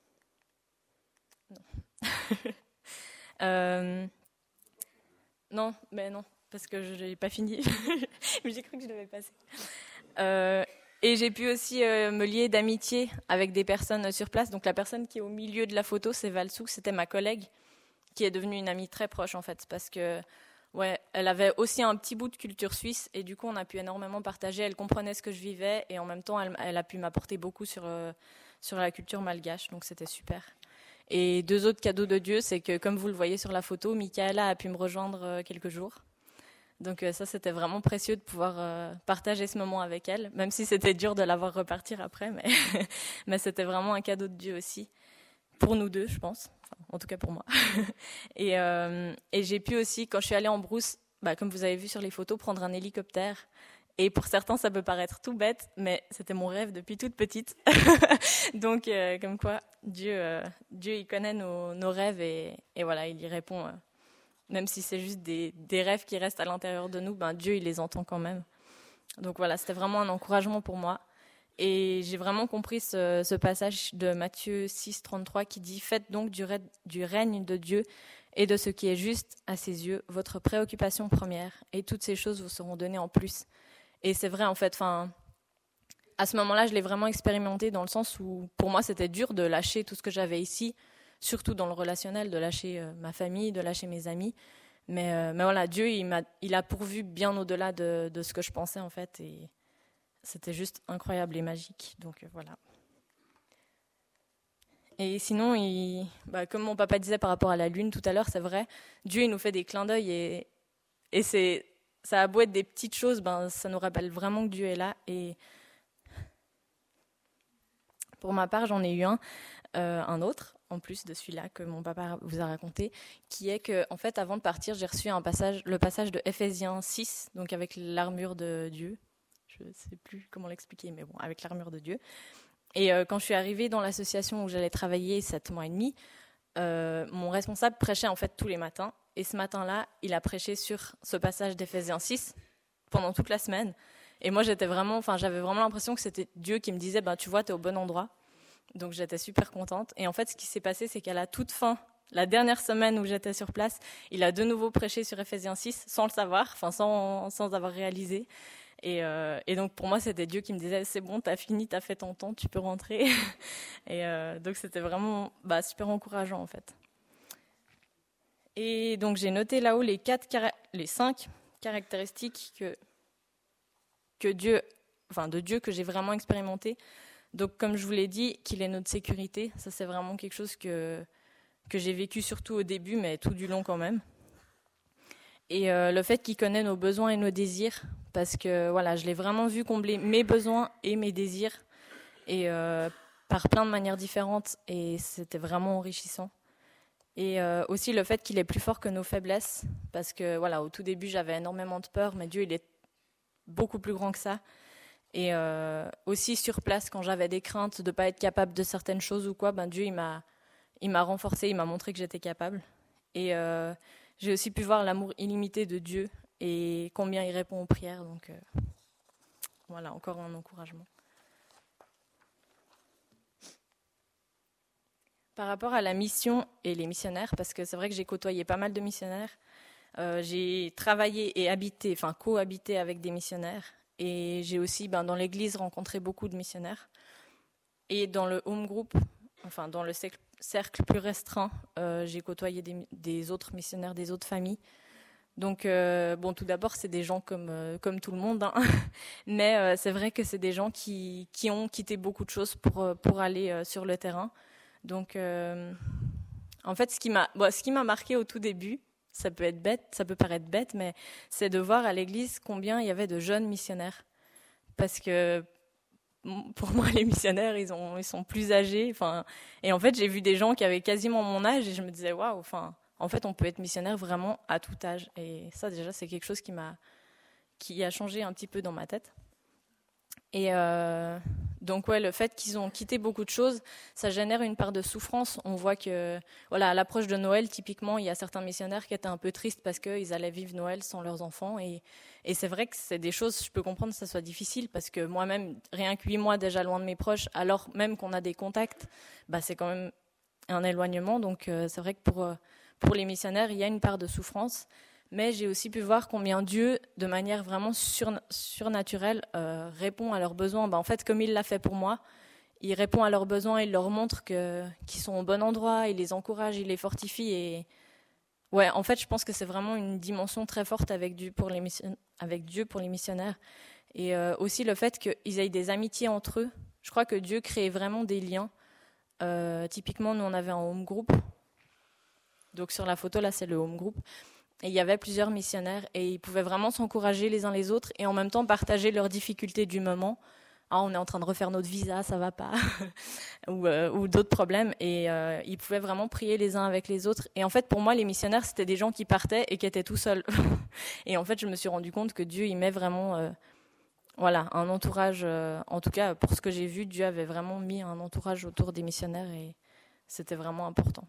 Non. euh, Non, mais non, parce que je n'ai pas fini. Mais j'ai cru que je devais passer. Euh, Et j'ai pu aussi euh, me lier d'amitié avec des personnes sur place. Donc la personne qui est au milieu de la photo, c'est Valsou, c'était ma collègue, qui est devenue une amie très proche en fait, parce que ouais, elle avait aussi un petit bout de culture suisse et du coup on a pu énormément partager. Elle comprenait ce que je vivais et en même temps elle, elle a pu m'apporter beaucoup sur euh, sur la culture malgache, donc c'était super. Et deux autres cadeaux de Dieu, c'est que comme vous le voyez sur la photo, Michaela a pu me rejoindre euh, quelques jours. Donc euh, ça, c'était vraiment précieux de pouvoir euh, partager ce moment avec elle, même si c'était dur de la voir repartir après, mais, mais c'était vraiment un cadeau de Dieu aussi, pour nous deux, je pense, enfin, en tout cas pour moi. et, euh, et j'ai pu aussi, quand je suis allée en brousse, bah, comme vous avez vu sur les photos, prendre un hélicoptère. Et pour certains, ça peut paraître tout bête, mais c'était mon rêve depuis toute petite. Donc, euh, comme quoi, Dieu, euh, Dieu, il connaît nos, nos rêves et, et voilà, il y répond. Euh, même si c'est juste des, des rêves qui restent à l'intérieur de nous, ben Dieu, il les entend quand même. Donc voilà, c'était vraiment un encouragement pour moi. Et j'ai vraiment compris ce, ce passage de Matthieu six, trente-trois qui dit « Faites donc du, règne, du règne de Dieu et de ce qui est juste à ses yeux votre préoccupation première, et toutes ces choses vous seront données en plus. » Et c'est vrai, en fait, enfin, à ce moment-là, je l'ai vraiment expérimenté dans le sens où, pour moi, c'était dur de lâcher tout ce que j'avais ici, surtout dans le relationnel, de lâcher euh, ma famille, de lâcher mes amis. Mais, euh, mais voilà, Dieu, il, m'a, il a pourvu bien au-delà de, de ce que je pensais, en fait. Et c'était juste incroyable et magique. Donc, euh, voilà. Et sinon, il, bah, comme mon papa disait par rapport à la lune tout à l'heure, c'est vrai, Dieu, il nous fait des clins d'œil et, et c'est... Ça a beau être des petites choses, ben, ça nous rappelle vraiment que Dieu est là. Et pour ma part, j'en ai eu un, euh, un autre, en plus de celui-là que mon papa vous a raconté, qui est que, en fait, avant de partir, j'ai reçu un passage, le passage de Ephésiens six, donc avec l'armure de Dieu. Je ne sais plus comment l'expliquer, mais bon, avec l'armure de Dieu. Et euh, quand je suis arrivée dans l'association où j'allais travailler sept mois et demi, euh, mon responsable prêchait en fait tous les matins. Et ce matin-là, il a prêché sur ce passage d'Éphésiens six pendant toute la semaine. Et moi, j'étais vraiment, enfin, j'avais vraiment l'impression que c'était Dieu qui me disait, ben, tu vois, tu es au bon endroit. Donc, j'étais super contente. Et en fait, ce qui s'est passé, c'est qu'à la toute fin, la dernière semaine où j'étais sur place, il a de nouveau prêché sur Éphésiens six sans le savoir, enfin, sans, sans avoir réalisé. Et, euh, et donc, pour moi, c'était Dieu qui me disait, c'est bon, tu as fini, tu as fait ton temps, tu peux rentrer. Et euh, donc, c'était vraiment bah, super encourageant, en fait. Et donc j'ai noté là-haut les quatre, les cinq caractéristiques que, que Dieu, enfin de Dieu que j'ai vraiment expérimenté. Donc comme je vous l'ai dit, qu'il est notre sécurité, ça c'est vraiment quelque chose que que j'ai vécu surtout au début, mais tout du long quand même. Et euh, le fait qu'il connaît nos besoins et nos désirs, parce que voilà, je l'ai vraiment vu combler mes besoins et mes désirs, et euh, par plein de manières différentes, et c'était vraiment enrichissant. Et euh, aussi le fait qu'il est plus fort que nos faiblesses, parce que voilà, au tout début j'avais énormément de peur, mais Dieu il est beaucoup plus grand que ça. Et euh, aussi sur place, quand j'avais des craintes de ne pas être capable de certaines choses ou quoi, ben Dieu il m'a, il m'a renforcé, il m'a montré que j'étais capable. Et euh, j'ai aussi pu voir l'amour illimité de Dieu et combien il répond aux prières. Donc euh, voilà, encore un encouragement. Par rapport à la mission et les missionnaires, parce que c'est vrai que j'ai côtoyé pas mal de missionnaires, euh, j'ai travaillé et habité, enfin cohabité avec des missionnaires, et j'ai aussi ben, dans l'église rencontré beaucoup de missionnaires. Et dans le home group, enfin dans le cercle plus restreint, euh, j'ai côtoyé des, des autres missionnaires, des autres familles. Donc euh, bon, tout d'abord c'est des gens comme euh, comme tout le monde, hein. Mais euh, c'est vrai que c'est des gens qui qui ont quitté beaucoup de choses pour pour aller euh, sur le terrain. Donc, euh, en fait, ce qui m'a, bon, ce qui m'a marqué au tout début, ça peut être bête, ça peut paraître bête, mais c'est de voir à l'église combien il y avait de jeunes missionnaires. Parce que pour moi, les missionnaires, ils ont, ils sont plus âgés. Enfin, et en fait, j'ai vu des gens qui avaient quasiment mon âge, et je me disais, waouh. Enfin, en fait, on peut être missionnaire vraiment à tout âge. Et ça, déjà, c'est quelque chose qui m'a, qui a changé un petit peu dans ma tête. Et euh, donc ouais, le fait qu'ils ont quitté beaucoup de choses, ça génère une part de souffrance. On voit que, voilà, à l'approche de Noël, typiquement, il y a certains missionnaires qui étaient un peu tristes parce qu'ils allaient vivre Noël sans leurs enfants. Et, et c'est vrai que c'est des choses, je peux comprendre que ça soit difficile parce que moi-même, rien que huit mois déjà loin de mes proches, alors même qu'on a des contacts, bah c'est quand même un éloignement. Donc euh, c'est vrai que pour, pour les missionnaires, il y a une part de souffrance. Mais j'ai aussi pu voir combien Dieu, de manière vraiment surna- surnaturelle, euh, répond à leurs besoins. Ben, en fait, comme il l'a fait pour moi, il répond à leurs besoins, il leur montre que, qu'ils sont au bon endroit, il les encourage, il les fortifie. Et ouais, en fait, je pense que c'est vraiment une dimension très forte avec Dieu pour les, mission... avec Dieu pour les missionnaires. Et euh, aussi le fait qu'ils aient des amitiés entre eux. Je crois que Dieu crée vraiment des liens. Euh, typiquement, nous, on avait un home group. Donc sur la photo, là, c'est le home group. Et il y avait plusieurs missionnaires et ils pouvaient vraiment s'encourager les uns les autres et en même temps partager leurs difficultés du moment. Ah, on est en train de refaire notre visa, ça va pas, ou, euh, ou d'autres problèmes. Et euh, ils pouvaient vraiment prier les uns avec les autres. Et en fait, pour moi, les missionnaires, c'était des gens qui partaient et qui étaient tout seuls. Et en fait, je me suis rendu compte que Dieu, il met vraiment, euh, voilà, un entourage. Euh, en tout cas, pour ce que j'ai vu, Dieu avait vraiment mis un entourage autour des missionnaires et c'était vraiment important.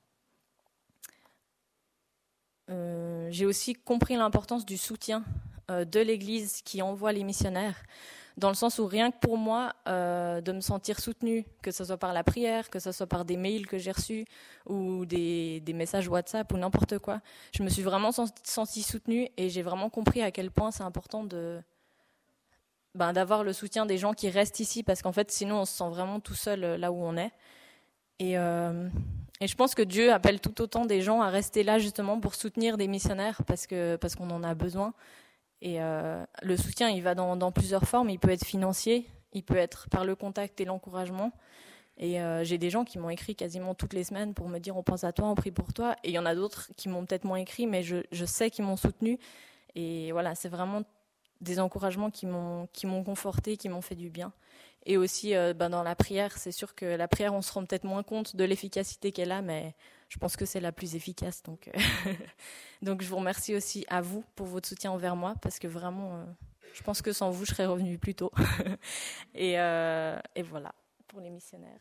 Euh, j'ai aussi compris l'importance du soutien euh, de l'Église qui envoie les missionnaires. Dans le sens où rien que pour moi, euh, de me sentir soutenue, que ce soit par la prière, que ce soit par des mails que j'ai reçus ou des, des messages WhatsApp ou n'importe quoi, je me suis vraiment sentie soutenue et j'ai vraiment compris à quel point c'est important de, ben, d'avoir le soutien des gens qui restent ici parce qu'en fait, sinon, on se sent vraiment tout seul là où on est. Et, euh, et je pense que Dieu appelle tout autant des gens à rester là justement pour soutenir des missionnaires parce que parce qu'on en a besoin. Et euh, le soutien, il va dans, dans plusieurs formes. Il peut être financier, il peut être par le contact et l'encouragement. Et euh, j'ai des gens qui m'ont écrit quasiment toutes les semaines pour me dire on pense à toi, on prie pour toi. Et il y en a d'autres qui m'ont peut-être moins écrit, mais je, je sais qu'ils m'ont soutenu. Et voilà, c'est vraiment des encouragements qui m'ont, qui m'ont conforté, qui m'ont fait du bien. Et aussi, euh, ben dans la prière, c'est sûr que la prière, on se rend peut-être moins compte de l'efficacité qu'elle a, mais je pense que c'est la plus efficace. Donc, euh donc je vous remercie aussi à vous pour votre soutien envers moi, parce que vraiment, euh, je pense que sans vous, je serais revenue plus tôt. et, euh, et voilà, pour les missionnaires.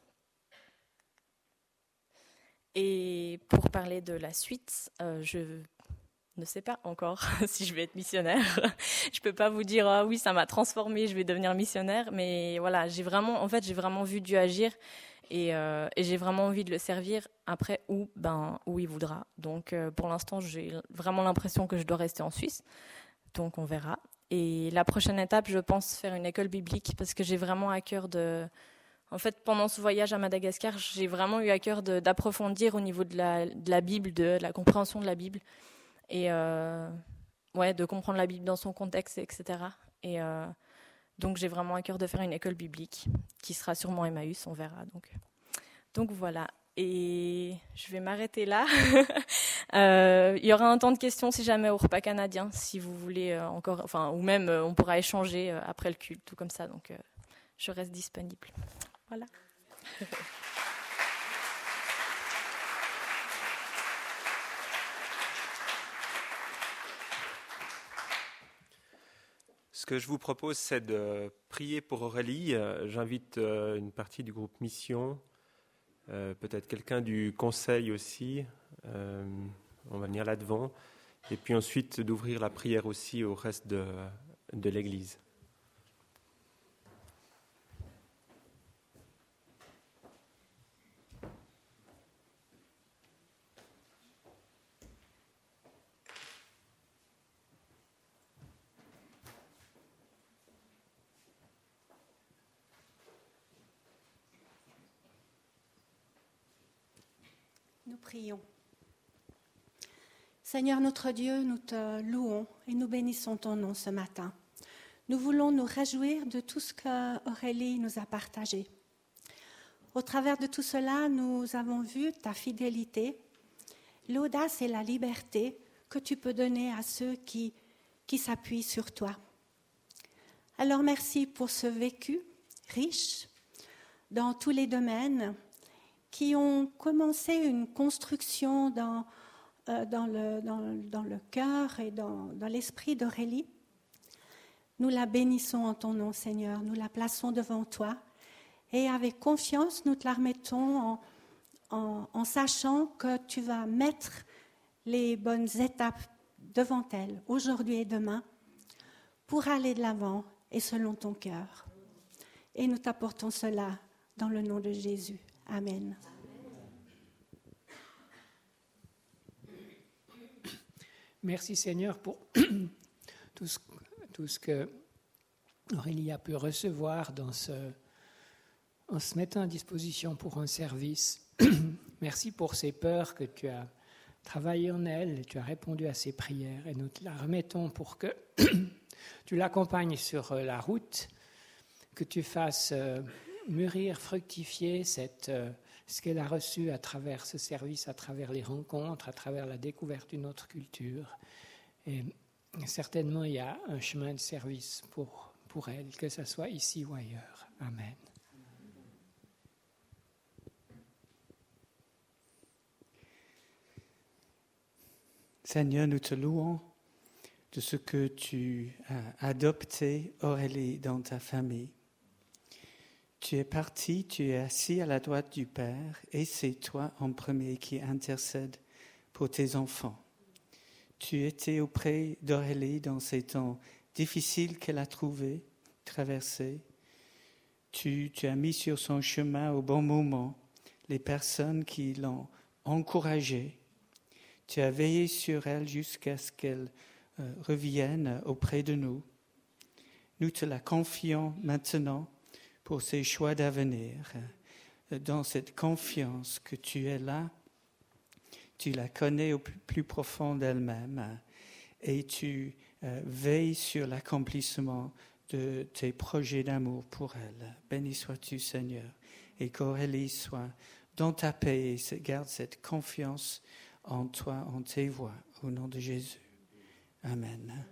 Et pour parler de la suite, euh, je ne sais pas encore si je vais être missionnaire. Je peux pas vous dire ah oui, ça m'a transformée, je vais devenir missionnaire, mais voilà, j'ai vraiment en fait, j'ai vraiment vu Dieu agir et, euh, et j'ai vraiment envie de le servir après où ben où il voudra. Donc euh, pour l'instant, j'ai vraiment l'impression que je dois rester en Suisse. Donc on verra. Et la prochaine étape, je pense faire une école biblique parce que j'ai vraiment à cœur de En fait, pendant ce voyage à Madagascar, j'ai vraiment eu à cœur de, d'approfondir au niveau de la, de la Bible, de, de la compréhension de la Bible. Et euh, ouais, de comprendre la Bible dans son contexte, et cetera. Et euh, donc, j'ai vraiment à cœur de faire une école biblique, qui sera sûrement Emmaüs, on verra. Donc, donc voilà. Et je vais m'arrêter là. euh, il y aura un temps de questions si jamais au repas canadien, si vous voulez euh, encore, enfin, ou même euh, on pourra échanger euh, après le culte, tout comme ça. Donc, euh, je reste disponible. Voilà. Ce que je vous propose, c'est de prier pour Aurélie. J'invite une partie du groupe Mission, euh, peut-être quelqu'un du conseil aussi. Euh, on va venir là devant. Et puis ensuite d'ouvrir la prière aussi au reste de, de l'Église. Nous prions. Seigneur notre Dieu, nous te louons et nous bénissons ton nom ce matin. Nous voulons nous réjouir de tout ce qu'Aurélie nous a partagé. Au travers de tout cela, nous avons vu ta fidélité, l'audace et la liberté que tu peux donner à ceux qui, qui s'appuient sur toi. Alors merci pour ce vécu riche dans tous les domaines, qui ont commencé une construction dans, euh, dans, le, dans, dans le cœur et dans, dans l'esprit d'Aurélie. Nous la bénissons en ton nom, Seigneur. Nous la plaçons devant toi. Et avec confiance, nous te la remettons en, en, en sachant que tu vas mettre les bonnes étapes devant elle, aujourd'hui et demain, pour aller de l'avant et selon ton cœur. Et nous t'apportons cela dans le nom de Jésus. Amen. Merci Seigneur pour tout ce, tout ce que Aurélie a pu recevoir dans ce, en se mettant à disposition pour un service. Merci pour ces peurs que tu as travaillées en elle et tu as répondu à ses prières. Et nous te la remettons pour que tu l'accompagnes sur la route, que tu fasses mûrir, fructifier cette, ce qu'elle a reçu à travers ce service, à travers les rencontres, à travers la découverte d'une autre culture. Et certainement, il y a un chemin de service pour, pour elle, que ce soit ici ou ailleurs. Amen. Seigneur, nous te louons de ce que tu as adopté Aurélie dans ta famille. Tu es parti, tu es assis à la droite du Père et c'est toi en premier qui intercède pour tes enfants. Tu étais auprès d'Aurélie dans ces temps difficiles qu'elle a trouvés, traversés. Tu, tu as mis sur son chemin au bon moment les personnes qui l'ont encouragée. Tu as veillé sur elle jusqu'à ce qu'elle euh, revienne auprès de nous. Nous te la confions maintenant pour ses choix d'avenir. Dans cette confiance que tu es là, tu la connais au plus, plus profond d'elle-même et tu euh, veilles sur l'accomplissement de tes projets d'amour pour elle. Béni sois-tu, Seigneur, et qu'Aurélie soit dans ta paix et garde cette confiance en toi, en tes voies, au nom de Jésus. Amen.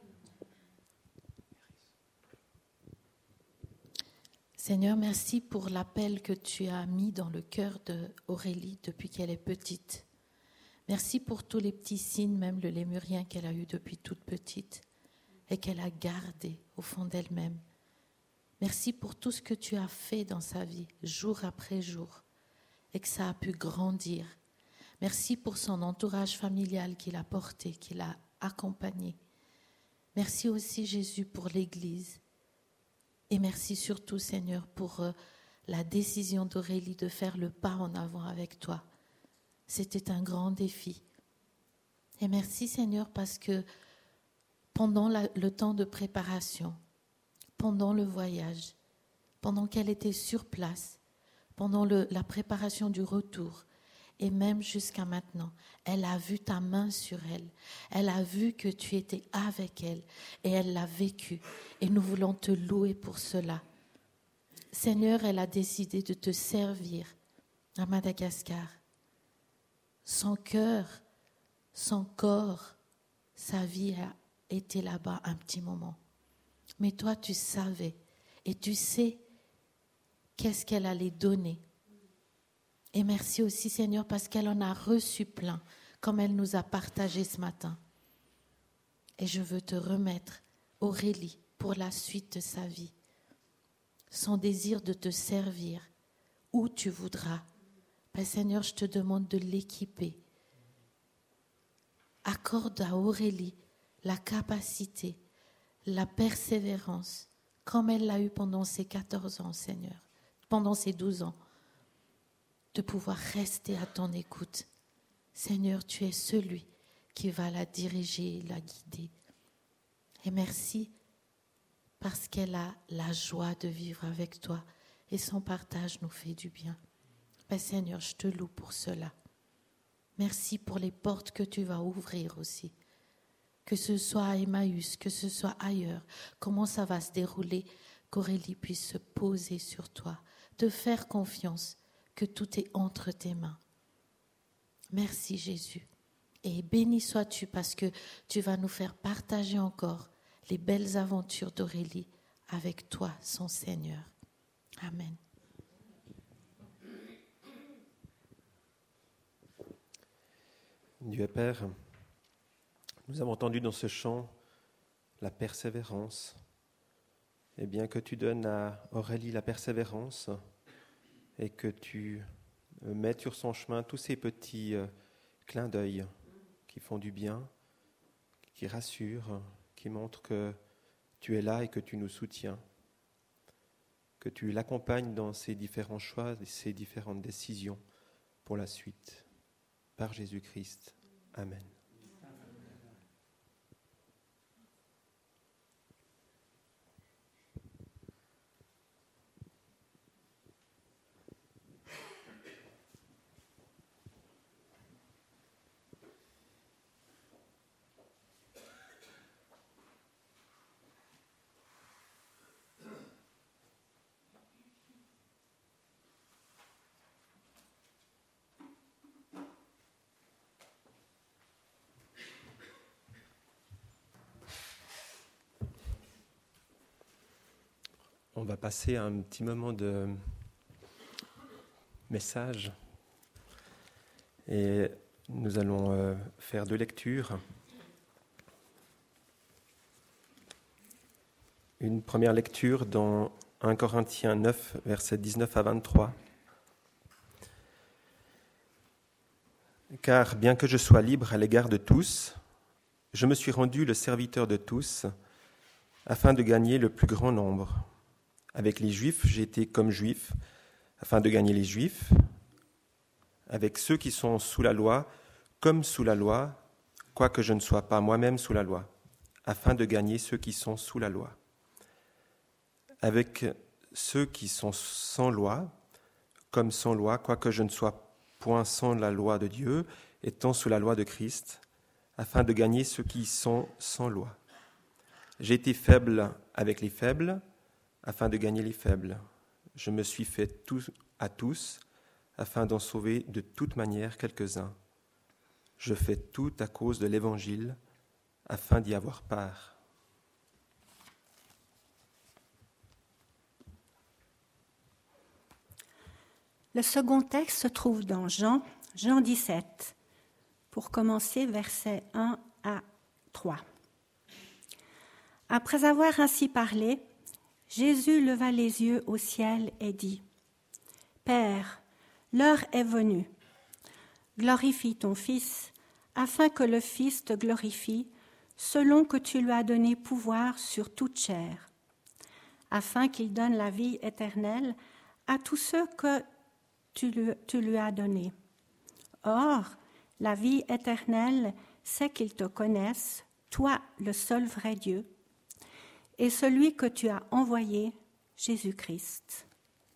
Seigneur, merci pour l'appel que tu as mis dans le cœur d'Aurélie depuis qu'elle est petite. Merci pour tous les petits signes, même le lémurien qu'elle a eu depuis toute petite et qu'elle a gardé au fond d'elle-même. Merci pour tout ce que tu as fait dans sa vie, jour après jour, et que ça a pu grandir. Merci pour son entourage familial qu'il a porté, qu'il a accompagné. Merci aussi, Jésus, pour l'Église. Et merci surtout, Seigneur, pour euh, la décision d'Aurélie de faire le pas en avant avec toi. C'était un grand défi. Et merci, Seigneur, parce que pendant la, le temps de préparation, pendant le voyage, pendant qu'elle était sur place, pendant le, la préparation du retour, et même jusqu'à maintenant, elle a vu ta main sur elle. Elle a vu que tu étais avec elle et elle l'a vécu. Et nous voulons te louer pour cela. Seigneur, elle a décidé de te servir à Madagascar. Son cœur, son corps, sa vie a été là-bas un petit moment. Mais toi, tu savais et tu sais qu'est-ce qu'elle allait donner. Et merci aussi, Seigneur, parce qu'elle en a reçu plein, comme elle nous a partagé ce matin. Et je veux te remettre, Aurélie, pour la suite de sa vie, son désir de te servir, où tu voudras. Ben, Seigneur, je te demande de l'équiper. Accorde à Aurélie la capacité, la persévérance, comme elle l'a eu pendant ses quatorze ans, Seigneur, pendant ses douze ans. De pouvoir rester à ton écoute. Seigneur, tu es celui qui va la diriger, la guider. Et merci parce qu'elle a la joie de vivre avec toi et son partage nous fait du bien. Mais Seigneur, je te loue pour cela. Merci pour les portes que tu vas ouvrir aussi. Que ce soit à Emmaüs, que ce soit ailleurs, comment ça va se dérouler, qu'Aurélie puisse se poser sur toi, te faire confiance, que tout est entre tes mains. Merci Jésus. Et béni sois-tu parce que tu vas nous faire partager encore les belles aventures d'Aurélie avec toi, son Seigneur. Amen. Dieu Père, nous avons entendu dans ce chant la persévérance. Et bien que tu donnes à Aurélie la persévérance, et que tu mettes sur son chemin tous ces petits euh, clins d'œil qui font du bien, qui rassurent, qui montrent que tu es là et que tu nous soutiens, que tu l'accompagnes dans ses différents choix et ses différentes décisions pour la suite. Par Jésus-Christ. Amen. on va passer à un petit moment de message. Et nous allons euh, faire deux lectures. Une première lecture dans premier Corinthiens neuf, versets dix-neuf à vingt-trois. Car bien que je sois libre à l'égard de tous, je me suis rendu le serviteur de tous, afin de gagner le plus grand nombre. Avec les Juifs, j'ai été comme Juif, afin de gagner les Juifs. Avec ceux qui sont sous la loi, comme sous la loi, quoique je ne sois pas moi-même sous la loi, afin de gagner ceux qui sont sous la loi. Avec ceux qui sont sans loi, comme sans loi, quoique je ne sois point sans la loi de Dieu, étant sous la loi de Christ, afin de gagner ceux qui sont sans loi. J'ai été faible avec les faibles, afin de gagner les faibles. Je me suis fait tout à tous, afin d'en sauver de toute manière quelques-uns. Je fais tout à cause de l'Évangile, afin d'y avoir part. Le second texte se trouve dans Jean, Jean dix-sept, pour commencer versets un à trois. Après avoir ainsi parlé, Jésus leva les yeux au ciel et dit : Père, l'heure est venue. Glorifie ton Fils, afin que le Fils te glorifie, selon que tu lui as donné pouvoir sur toute chair, afin qu'il donne la vie éternelle à tous ceux que tu lui, tu lui as donnés. Or, la vie éternelle, c'est qu'ils te connaissent, toi, le seul vrai Dieu, et celui que tu as envoyé, Jésus-Christ.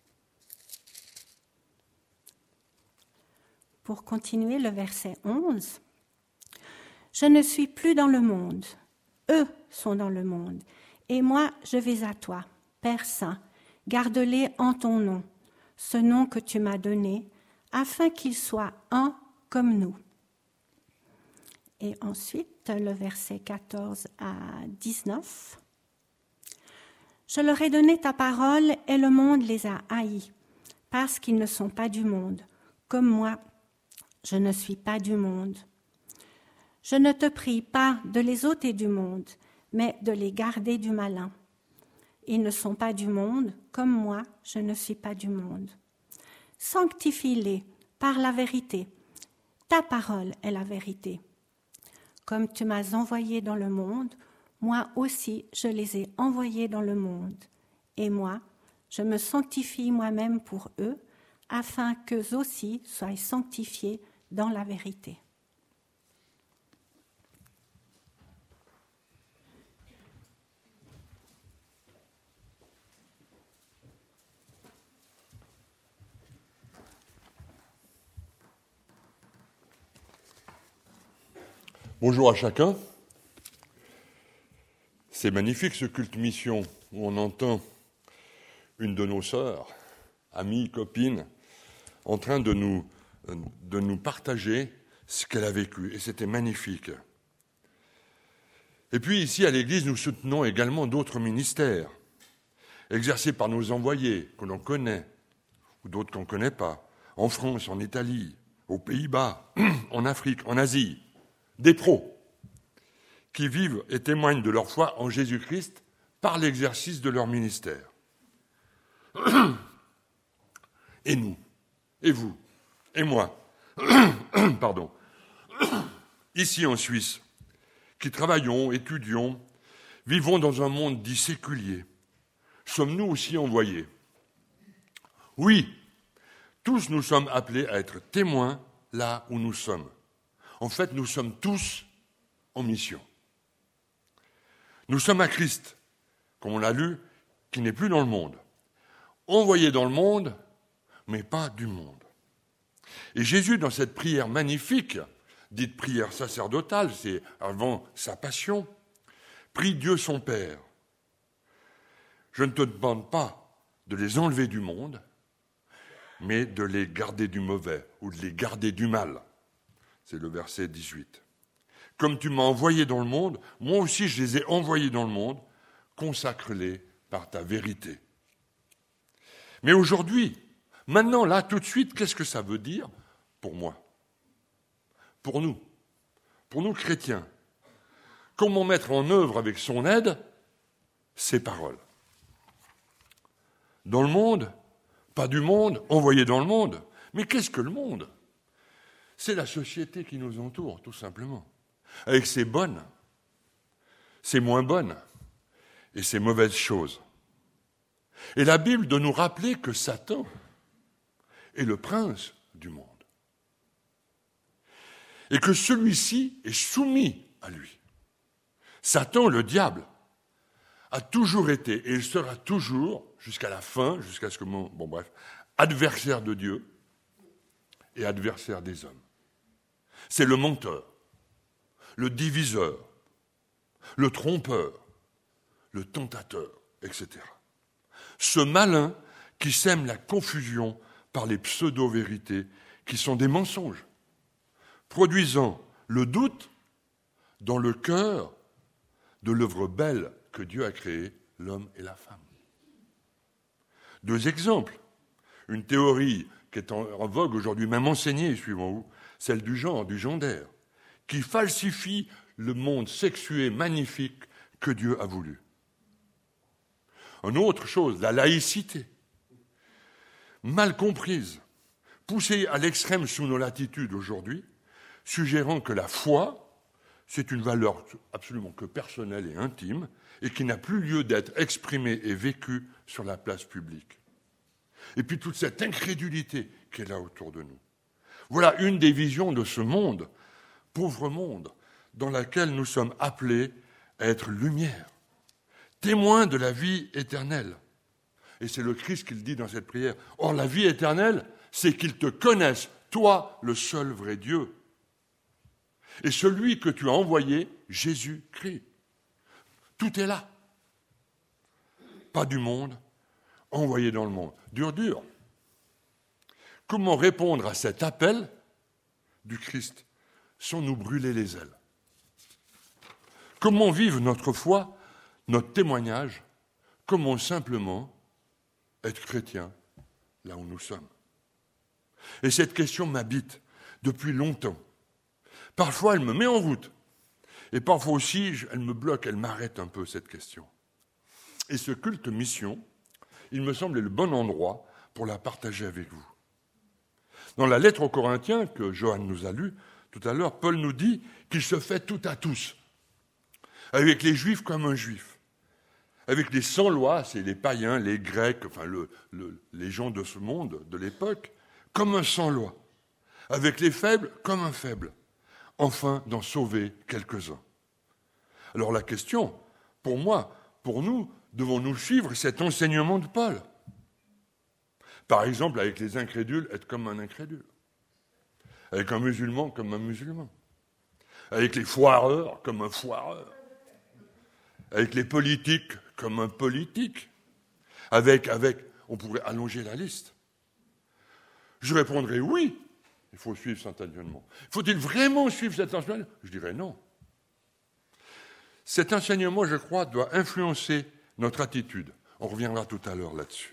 Pour continuer le verset onze, « Je ne suis plus dans le monde, eux sont dans le monde, et moi je vais à toi, Père Saint, garde-les en ton nom, ce nom que tu m'as donné, afin qu'ils soient un comme nous. » Et ensuite, le verset quatorze à dix-neuf. « Je leur ai donné ta parole, et le monde les a haïs, parce qu'ils ne sont pas du monde, comme moi, je ne suis pas du monde. Je ne te prie pas de les ôter du monde, mais de les garder du malin. Ils ne sont pas du monde, comme moi, je ne suis pas du monde. Sanctifie-les par la vérité. Ta parole est la vérité. Comme tu m'as envoyé dans le monde, moi aussi je les ai envoyés dans le monde. Et moi, je me sanctifie moi-même pour eux, afin qu'eux aussi soient sanctifiés dans la vérité. » Bonjour à chacun. C'est magnifique ce culte mission où on entend une de nos sœurs, amie, copine, en train de nous, de nous partager ce qu'elle a vécu. Et c'était magnifique. Et puis ici à l'Église, nous soutenons également d'autres ministères, exercés par nos envoyés que l'on connaît, ou d'autres qu'on ne connaît pas, en France, en Italie, aux Pays-Bas, en Afrique, en Asie. Des pros qui vivent et témoignent de leur foi en Jésus-Christ par l'exercice de leur ministère. Et nous, et vous, et moi, pardon, ici en Suisse, qui travaillons, étudions, vivons dans un monde dit séculier, sommes-nous aussi envoyés ? Oui, tous nous sommes appelés à être témoins là où nous sommes. En fait, nous sommes tous en mission. Nous sommes à Christ, comme on l'a lu, qui n'est plus dans le monde. Envoyé dans le monde, mais pas du monde. Et Jésus, dans cette prière magnifique, dite prière sacerdotale, c'est avant sa passion, prie Dieu son Père. Je ne te demande pas de les enlever du monde, mais de les garder du mauvais ou de les garder du mal. C'est le verset dix-huit. Comme tu m'as envoyé dans le monde, moi aussi je les ai envoyés dans le monde, consacre-les par ta vérité. Mais aujourd'hui, maintenant, là, tout de suite, qu'est-ce que ça veut dire pour moi? Pour nous, pour nous chrétiens. Comment mettre en œuvre avec son aide ces paroles? Dans le monde, pas du monde, envoyé dans le monde. Mais qu'est-ce que le monde? C'est la société qui nous entoure, tout simplement, avec ses bonnes, ses moins bonnes et ses mauvaises choses. Et la Bible doit nous rappeler que Satan est le prince du monde et que celui-ci est soumis à lui. Satan, le diable, a toujours été et il sera toujours, jusqu'à la fin, jusqu'à ce que mon... Bon bref, adversaire de Dieu et adversaire des hommes. C'est le menteur, le diviseur, le trompeur, le tentateur, et cetera. Ce malin qui sème la confusion par les pseudo-vérités qui sont des mensonges, produisant le doute dans le cœur de l'œuvre belle que Dieu a créée, l'homme et la femme. Deux exemples. Une théorie qui est en, en vogue aujourd'hui, même enseignée, suivant vous, celle du genre, du gendaire, qui falsifie le monde sexué magnifique que Dieu a voulu. Une autre chose, la laïcité, mal comprise, poussée à l'extrême sous nos latitudes aujourd'hui, suggérant que la foi, c'est une valeur absolument que personnelle et intime, et qui n'a plus lieu d'être exprimée et vécue sur la place publique. Et puis toute cette incrédulité qui est là autour de nous. Voilà une des visions de ce monde, pauvre monde, dans laquelle nous sommes appelés à être lumière, témoins de la vie éternelle. Et c'est le Christ qui le dit dans cette prière. Or, la vie éternelle, c'est qu'ils te connaissent, toi, le seul vrai Dieu, et celui que tu as envoyé, Jésus-Christ. Tout est là. Pas du monde, envoyé dans le monde. Dur, dur. Comment répondre à cet appel du Christ sans nous brûler les ailes? Comment vivre notre foi, notre témoignage? Comment simplement être chrétien là où nous sommes? Et cette question m'habite depuis longtemps. Parfois, elle me met en route. Et parfois aussi, elle me bloque, elle m'arrête un peu, cette question. Et ce culte mission, il me semble, est le bon endroit pour la partager avec vous. Dans la lettre aux Corinthiens, que Johan nous a lue tout à l'heure, Paul nous dit qu'il se fait tout à tous, avec les Juifs comme un Juif, avec les sans-loi, c'est les païens, les Grecs, enfin le, le, les gens de ce monde, de l'époque, comme un sans-loi, avec les faibles comme un faible, enfin d'en sauver quelques-uns. Alors la question, pour moi, pour nous, devons-nous suivre cet enseignement de Paul? Par exemple, avec les incrédules, être comme un incrédule. Avec un musulman, comme un musulman. Avec les foireurs, comme un foireur. Avec les politiques, comme un politique. Avec, avec, on pourrait allonger la liste. Je répondrai oui, il faut suivre cet enseignement. Faut-il vraiment suivre cet enseignement? Je dirais non. Cet enseignement, je crois, doit influencer notre attitude. On reviendra tout à l'heure là-dessus.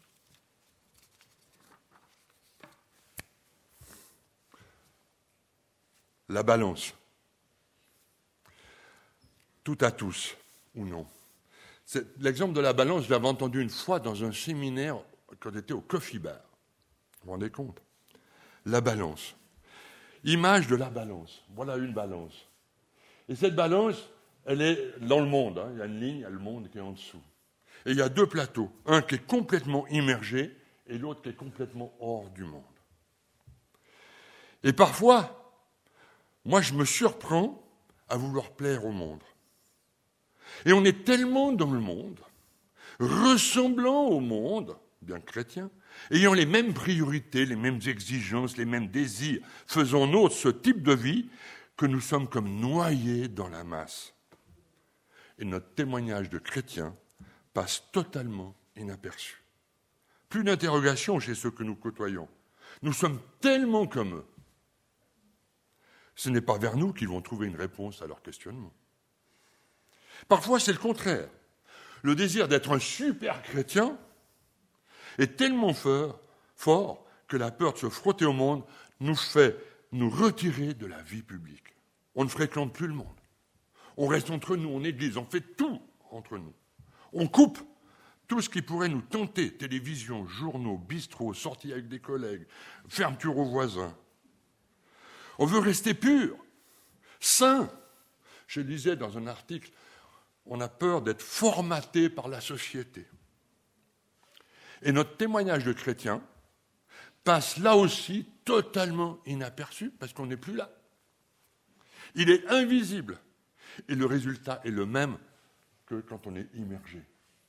La balance. Tout à tous, ou non. C'est l'exemple de la balance, je l'avais entendu une fois dans un séminaire quand j'étais au Coffee Bar. Vous vous rendez compte? La balance. Image de la balance. Voilà une balance. Et cette balance, elle est dans le monde. Hein. Il y a une ligne, il y a le monde qui est en dessous. Et il y a deux plateaux. Un qui est complètement immergé et l'autre qui est complètement hors du monde. Et parfois, moi, je me surprends à vouloir plaire au monde. Et on est tellement dans le monde, ressemblant au monde, bien chrétien, ayant les mêmes priorités, les mêmes exigences, les mêmes désirs, faisant nôtre ce type de vie, que nous sommes comme noyés dans la masse. Et notre témoignage de chrétien passe totalement inaperçu. Plus d'interrogation chez ceux que nous côtoyons. Nous sommes tellement comme eux. Ce n'est pas vers nous qu'ils vont trouver une réponse à leur questionnement. Parfois, c'est le contraire. Le désir d'être un super chrétien est tellement fort, fort que la peur de se frotter au monde nous fait nous retirer de la vie publique. On ne fréquente plus le monde. On reste entre nous, en église, on fait tout entre nous. On coupe tout ce qui pourrait nous tenter, télévision, journaux, bistrots, sorties avec des collègues, fermeture aux voisins. On veut rester pur, sain. Je lisais dans un article, on a peur d'être formaté par la société. Et notre témoignage de chrétien passe là aussi totalement inaperçu parce qu'on n'est plus là. Il est invisible et le résultat est le même que quand on est immergé.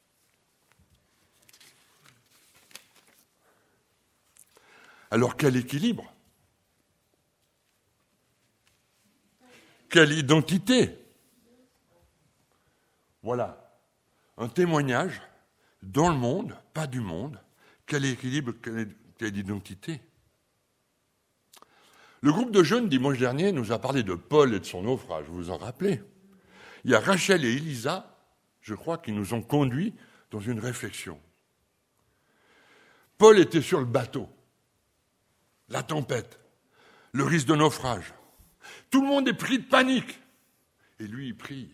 Alors quel équilibre ? Quelle identité ? Voilà, un témoignage dans le monde, pas du monde. Quel équilibre, quelle, quelle identité ? Le groupe de jeunes, dimanche dernier, nous a parlé de Paul et de son naufrage, vous vous en rappelez ? Il y a Rachel et Elisa, je crois, qui nous ont conduits dans une réflexion. Paul était sur le bateau, la tempête, le risque de naufrage. Tout le monde est pris de panique. Et lui, il prie.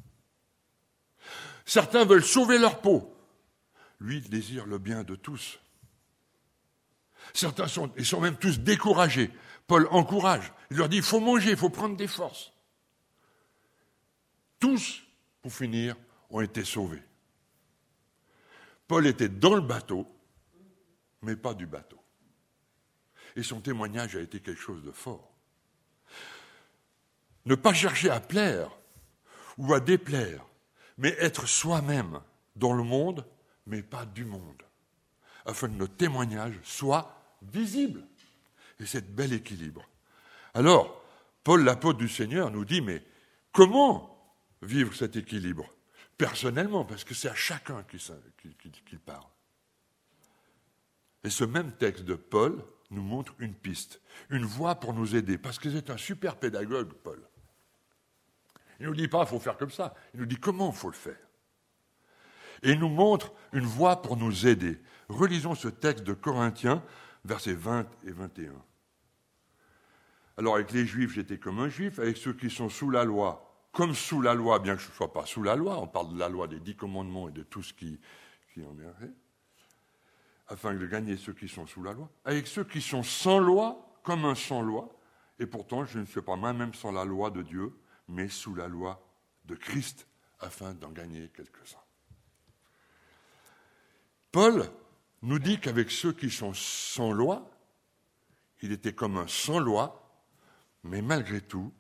Certains veulent sauver leur peau. Lui, il désire le bien de tous. Certains sont, ils sont même tous découragés. Paul encourage. Il leur dit, il faut manger, il faut prendre des forces. Tous, pour finir, ont été sauvés. Paul était dans le bateau, mais pas du bateau. Et son témoignage a été quelque chose de fort. Ne pas chercher à plaire ou à déplaire, mais être soi-même dans le monde, mais pas du monde, afin que notre témoignage soit visible. Et c'est un bel équilibre. Alors, Paul, l'apôtre du Seigneur, nous dit, mais comment vivre cet équilibre ? Personnellement, parce que c'est à chacun qu'il qu'il parle. Et ce même texte de Paul nous montre une piste, une voie pour nous aider, parce que c'est un super pédagogue, Paul. Il ne nous dit pas, il faut faire comme ça. Il nous dit comment il faut le faire. Et il nous montre une voie pour nous aider. Relisons ce texte de Corinthiens, versets vingt et vingt et un. Alors, avec les Juifs, j'étais comme un Juif. Avec ceux qui sont sous la loi, comme sous la loi, bien que je ne sois pas sous la loi, on parle de la loi des dix commandements et de tout ce qui, qui en est, afin de gagner ceux qui sont sous la loi. Avec ceux qui sont sans loi, comme un sans loi. Et pourtant, je ne suis pas moi-même sans la loi de Dieu, mais sous la loi de Christ, afin d'en gagner quelques-uns. Paul nous dit qu'avec ceux qui sont sans loi, il était comme un sans loi, mais malgré tout,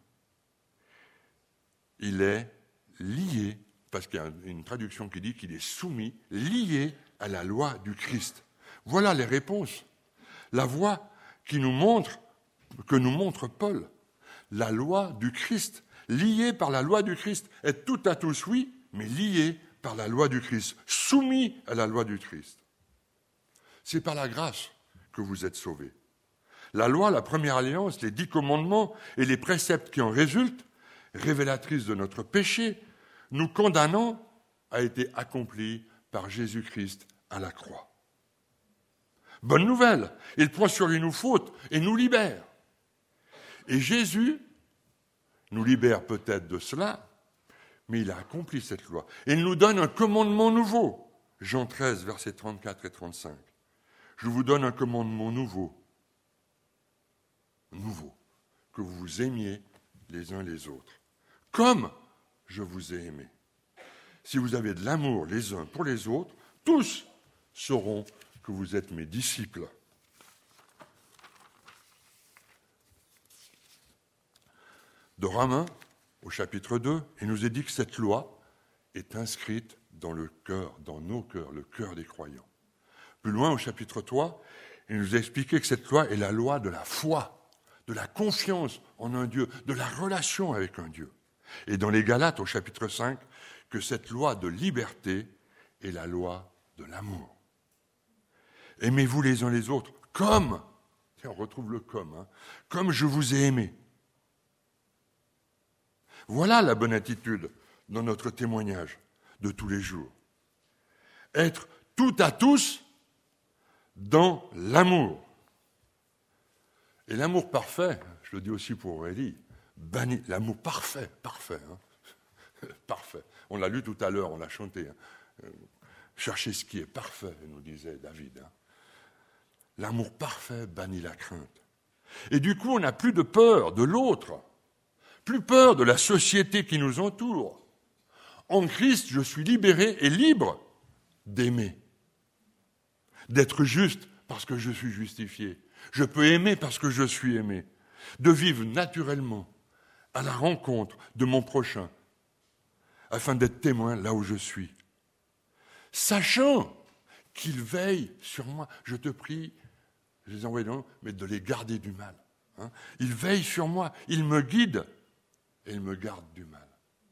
il est lié, parce qu'il y a une traduction qui dit qu'il est soumis, lié à la loi du Christ. Voilà les réponses. La voie qui nous montre, que nous montre Paul, la loi du Christ, lié par la loi du Christ, est tout à tous oui, mais lié par la loi du Christ, soumis à la loi du Christ. C'est par la grâce que vous êtes sauvés. La loi, la première alliance, les dix commandements et les préceptes qui en résultent, révélatrices de notre péché, nous condamnant, a été accomplie par Jésus-Christ à la croix. Bonne nouvelle, il prend sur lui nos fautes et nous libère. Et Jésus nous libère peut-être de cela, mais il a accompli cette loi. Et il nous donne un commandement nouveau. Jean treize, versets trente-quatre et trente-cinq. Je vous donne un commandement nouveau. Nouveau. Que vous vous aimiez les uns les autres. Comme je vous ai aimé. Si vous avez de l'amour les uns pour les autres, tous sauront que vous êtes mes disciples. De Romains, au chapitre deux, il nous est dit que cette loi est inscrite dans le cœur, dans nos cœurs, le cœur des croyants. Plus loin, au chapitre trois, il nous a expliqué que cette loi est la loi de la foi, de la confiance en un Dieu, de la relation avec un Dieu. Et dans les Galates, au chapitre cinq, que cette loi de liberté est la loi de l'amour. Aimez-vous les uns les autres comme, tiens, on retrouve le comme, hein, comme je vous ai aimé. Voilà la bonne attitude dans notre témoignage de tous les jours. Être tout à tous dans l'amour. Et l'amour parfait, je le dis aussi pour Aurélie, banni, l'amour parfait, parfait, hein, parfait. On l'a lu tout à l'heure, on l'a chanté. Hein. Cherchez ce qui est parfait, nous disait David. Hein. L'amour parfait bannit la crainte. Et du coup, on n'a plus de peur de l'autre, plus peur de la société qui nous entoure. En Christ, je suis libéré et libre d'aimer, d'être juste parce que je suis justifié. Je peux aimer parce que je suis aimé, de vivre naturellement à la rencontre de mon prochain, afin d'être témoin là où je suis. Sachant qu'il veille sur moi, je te prie, je les envoie dans, mais de les garder du mal. Hein. Il veille sur moi, il me guide et il me garde du mal.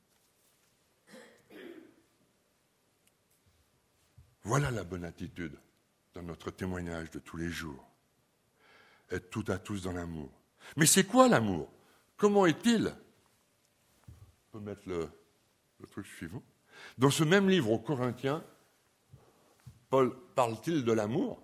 Voilà la bonne attitude dans notre témoignage de tous les jours. Être tout à tous dans l'amour. Mais c'est quoi l'amour? Comment est-il? On peut mettre le, le truc suivant. Dans ce même livre aux Corinthiens, Paul parle-t-il de l'amour?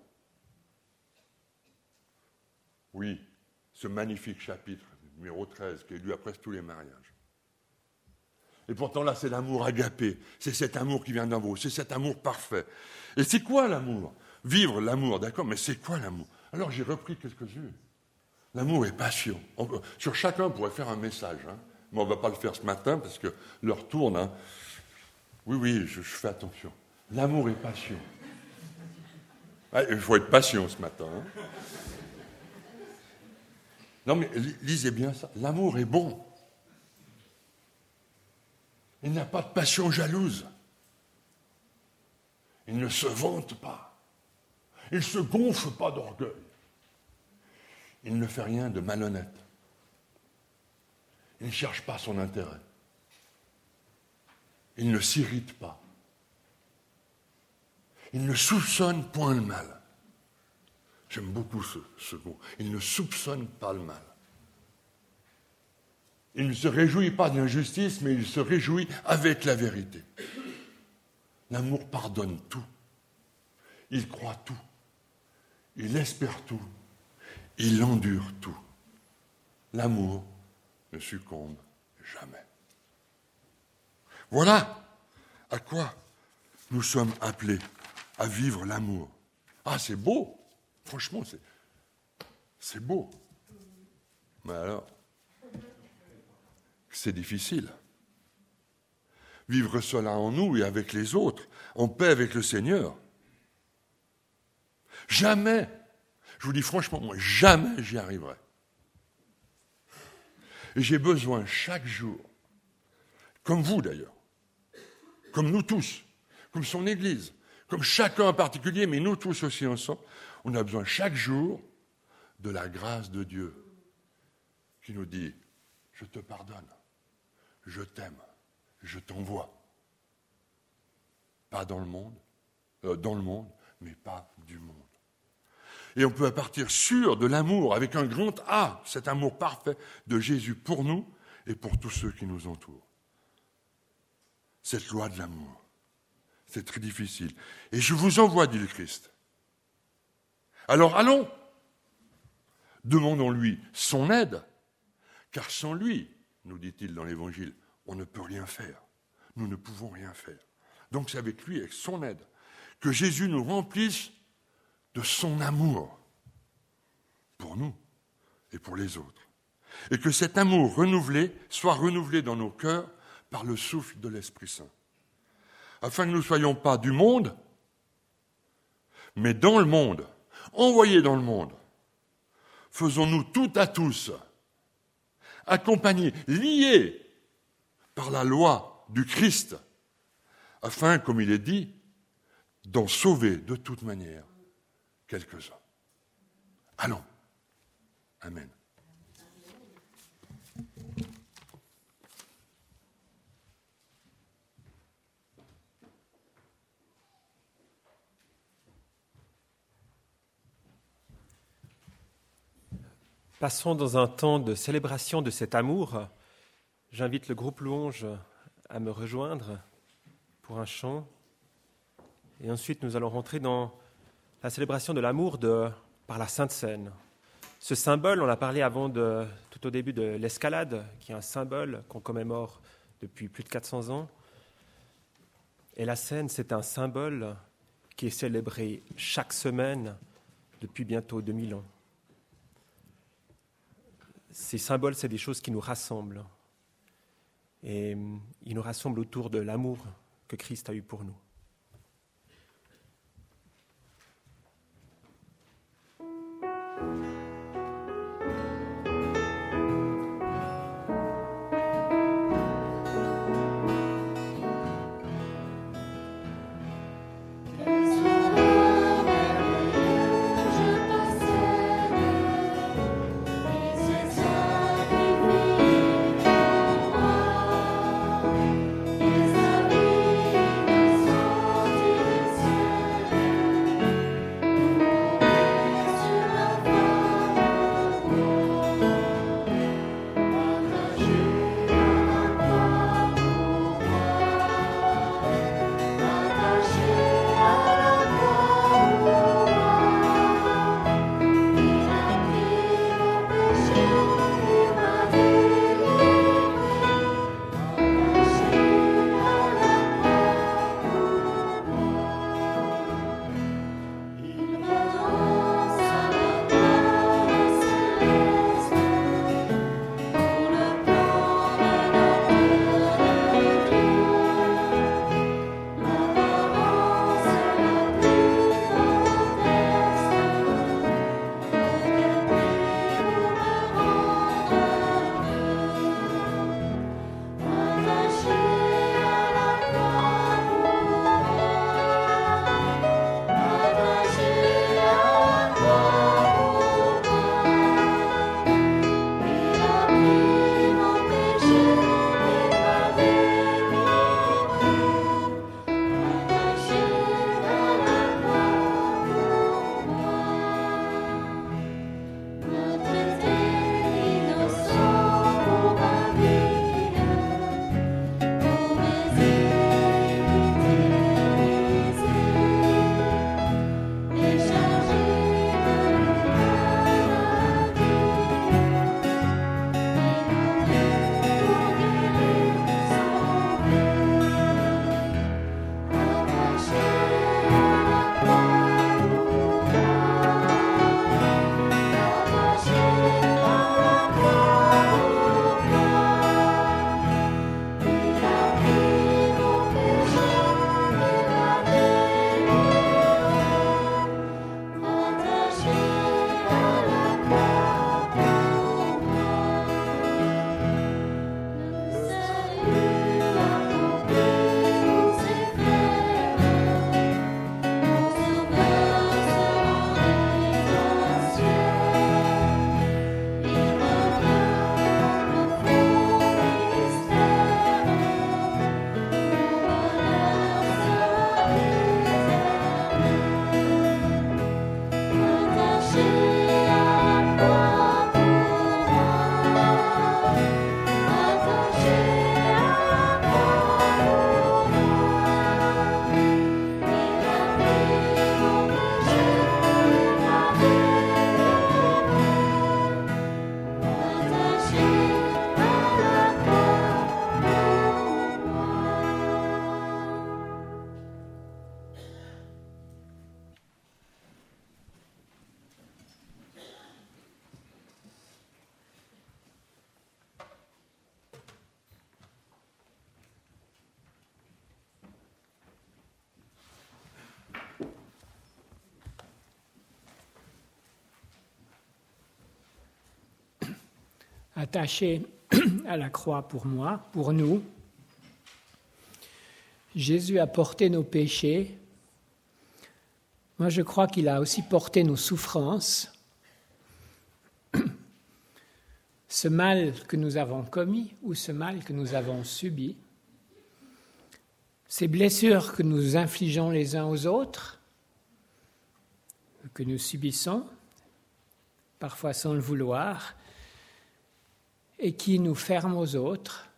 Oui, ce magnifique chapitre, numéro treize, qui est lu après tous les mariages. Et pourtant là, c'est l'amour agapé, c'est cet amour qui vient d'en haut, c'est cet amour parfait. Et c'est quoi l'amour? Vivre l'amour, d'accord, mais c'est quoi l'amour? Alors j'ai repris quelques-unes. L'amour est passion. On, sur chacun, on pourrait faire un message, hein. Mais on ne va pas le faire ce matin parce que l'heure tourne. Hein. Oui, oui, je, je fais attention. L'amour est passion. Ah, il faut être patient ce matin. Hein. Non, mais lisez bien ça. L'amour est bon. Il n'a pas de passion jalouse. Il ne se vante pas. Il ne se gonfle pas d'orgueil. Il ne fait rien de malhonnête. Il ne cherche pas son intérêt. Il ne s'irrite pas. Il ne soupçonne point le mal. J'aime beaucoup ce, ce mot. Il ne soupçonne pas le mal. Il ne se réjouit pas de l'injustice, mais il se réjouit avec la vérité. L'amour pardonne tout. Il croit tout. Il espère tout. Il endure tout. L'amour ne succombe jamais. Voilà à quoi nous sommes appelés, à vivre l'amour. Ah, c'est beau. Franchement, c'est, c'est beau. Mais alors, c'est difficile. Vivre cela en nous et avec les autres, en paix avec le Seigneur. Jamais, je vous dis franchement, moi, jamais j'y arriverai. Et j'ai besoin chaque jour, comme vous d'ailleurs, comme nous tous, comme son Église, comme chacun en particulier, mais nous tous aussi ensemble, on a besoin chaque jour de la grâce de Dieu qui nous dit « Je te pardonne, je t'aime, je t'envoie. » Pas dans le monde, euh, dans le monde, mais pas du monde. Et on peut partir sûr de l'amour, avec un grand A, cet amour parfait de Jésus pour nous et pour tous ceux qui nous entourent. Cette loi de l'amour, c'est très difficile. Et je vous envoie, dit le Christ. Alors allons, demandons-lui son aide, car sans lui, nous dit-il dans l'Évangile, on ne peut rien faire. Nous ne pouvons rien faire. Donc c'est avec lui, avec son aide, que Jésus nous remplisse de son amour pour nous et pour les autres. Et que cet amour renouvelé soit renouvelé dans nos cœurs par le souffle de l'Esprit Saint. Afin que nous ne soyons pas du monde, mais dans le monde, envoyés dans le monde. Faisons-nous tout à tous, accompagnés, liés par la loi du Christ, afin, comme il est dit, d'en sauver de toute manière quelques-uns. Allons. Amen. Passons dans un temps de célébration de cet amour. J'invite le groupe Louange à me rejoindre pour un chant. Et ensuite, nous allons rentrer dans la célébration de l'amour de, par la Sainte Seine. Ce symbole, on a parlé avant de, tout au début de l'escalade, qui est un symbole qu'on commémore depuis plus de quatre cents ans. Et la Seine, c'est un symbole qui est célébré chaque semaine depuis bientôt deux mille ans. Ces symboles, c'est des choses qui nous rassemblent. Et ils nous rassemblent autour de l'amour que Christ a eu pour nous. Attaché à la croix pour moi, pour nous. Jésus a porté nos péchés. Moi, je crois qu'il a aussi porté nos souffrances. Ce mal que nous avons commis ou ce mal que nous avons subi. Ces blessures que nous infligeons les uns aux autres, que nous subissons, parfois sans le vouloir, et qui nous ferment aux autres,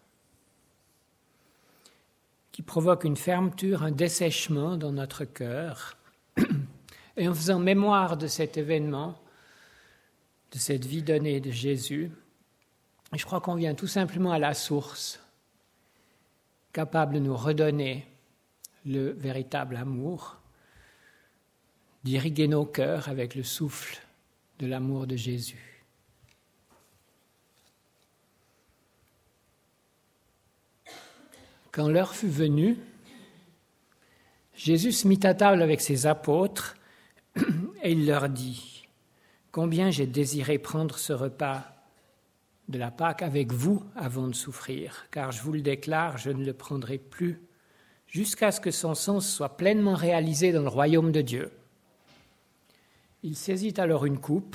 qui provoquent une fermeture, un dessèchement dans notre cœur, Et en faisant mémoire de cet événement, de cette vie donnée de Jésus, je crois qu'on vient tout simplement à la source, capable de nous redonner le véritable amour, d'irriguer nos cœurs avec le souffle de l'amour de Jésus. Quand l'heure fut venue, Jésus se mit à table avec ses apôtres et il leur dit « Combien j'ai désiré prendre ce repas de la Pâque avec vous avant de souffrir, car je vous le déclare, je ne le prendrai plus jusqu'à ce que son sens soit pleinement réalisé dans le royaume de Dieu. » Il saisit alors une coupe,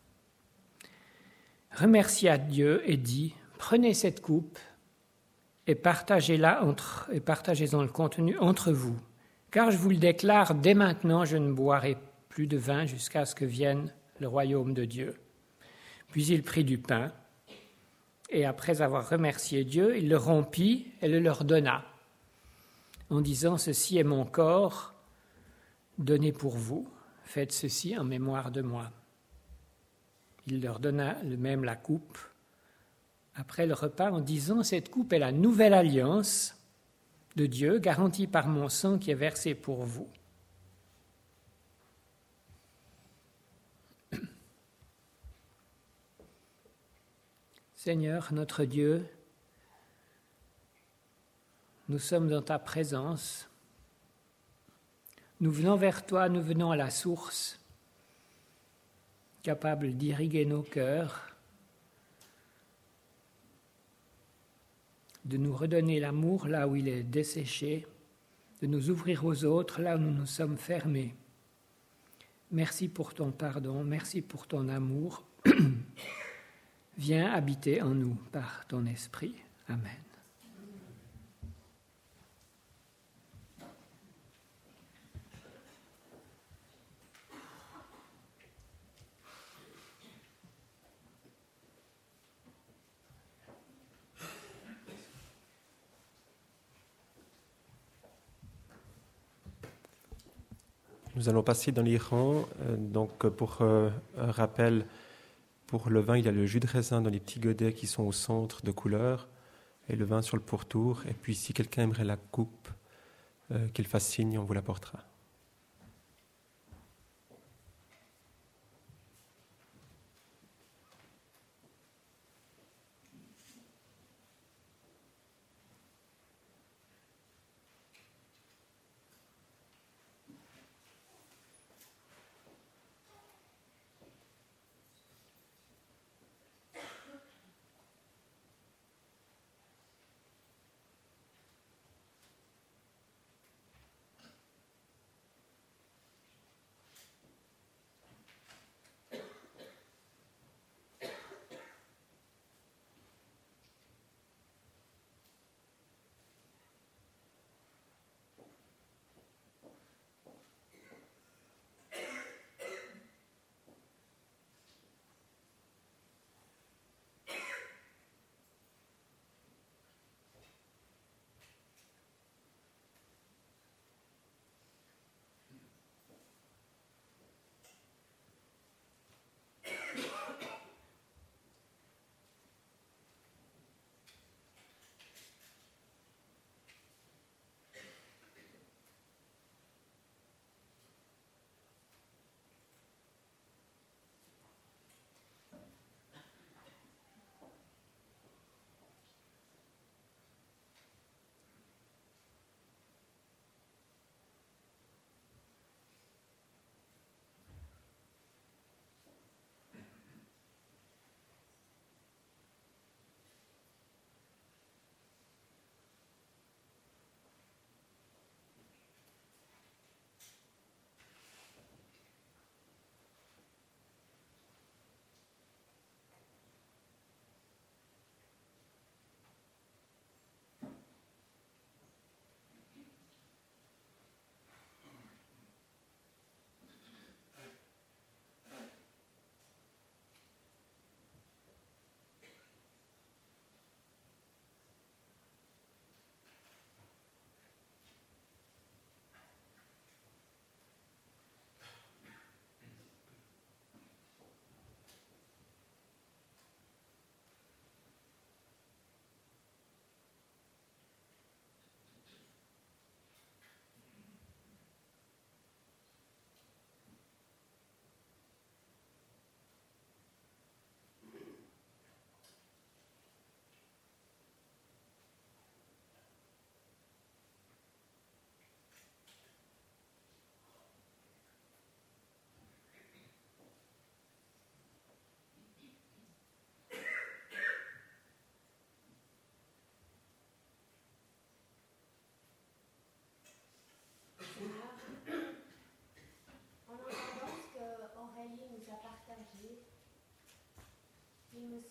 remercia Dieu et dit « Prenez cette coupe et partagez-la entre, et partagez-en le contenu entre vous, car je vous le déclare, dès maintenant je ne boirai plus de vin jusqu'à ce que vienne le royaume de Dieu. » Puis il prit du pain, et après avoir remercié Dieu, il le rompit et le leur donna, en disant « Ceci est mon corps donné pour vous. Faites ceci en mémoire de moi. » Il leur donna le même la coupe après le repas en disant « Cette coupe est la nouvelle alliance de Dieu garantie par mon sang qui est versé pour vous. » Seigneur, notre Dieu, nous sommes dans ta présence. Nous venons vers toi, nous venons à la source, capable d'irriguer nos cœurs, de nous redonner l'amour là où il est desséché, de nous ouvrir aux autres là où nous nous sommes fermés. Merci pour ton pardon, merci pour ton amour. Viens habiter en nous par ton esprit. Amen. Nous allons passer dans les rangs. Euh, donc, pour euh, un rappel, pour le vin, il y a le jus de raisin dans les petits godets qui sont au centre de couleur et le vin sur le pourtour. Et puis, si quelqu'un aimerait la coupe, euh, qu'il fasse signe, on vous l'apportera.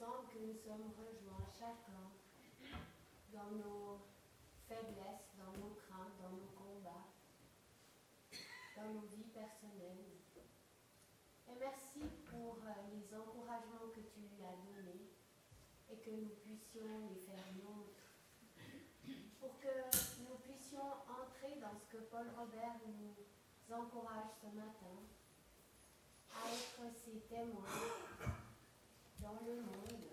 semble que nous sommes rejoints chacun dans nos faiblesses, dans nos craintes, dans nos combats, dans nos vies personnelles. Et merci pour euh, les encouragements que tu lui as donnés et que nous puissions les faire nôtres. Pour que nous puissions entrer dans ce que Paul Robert nous encourage ce matin, à être ses témoins dans le monde,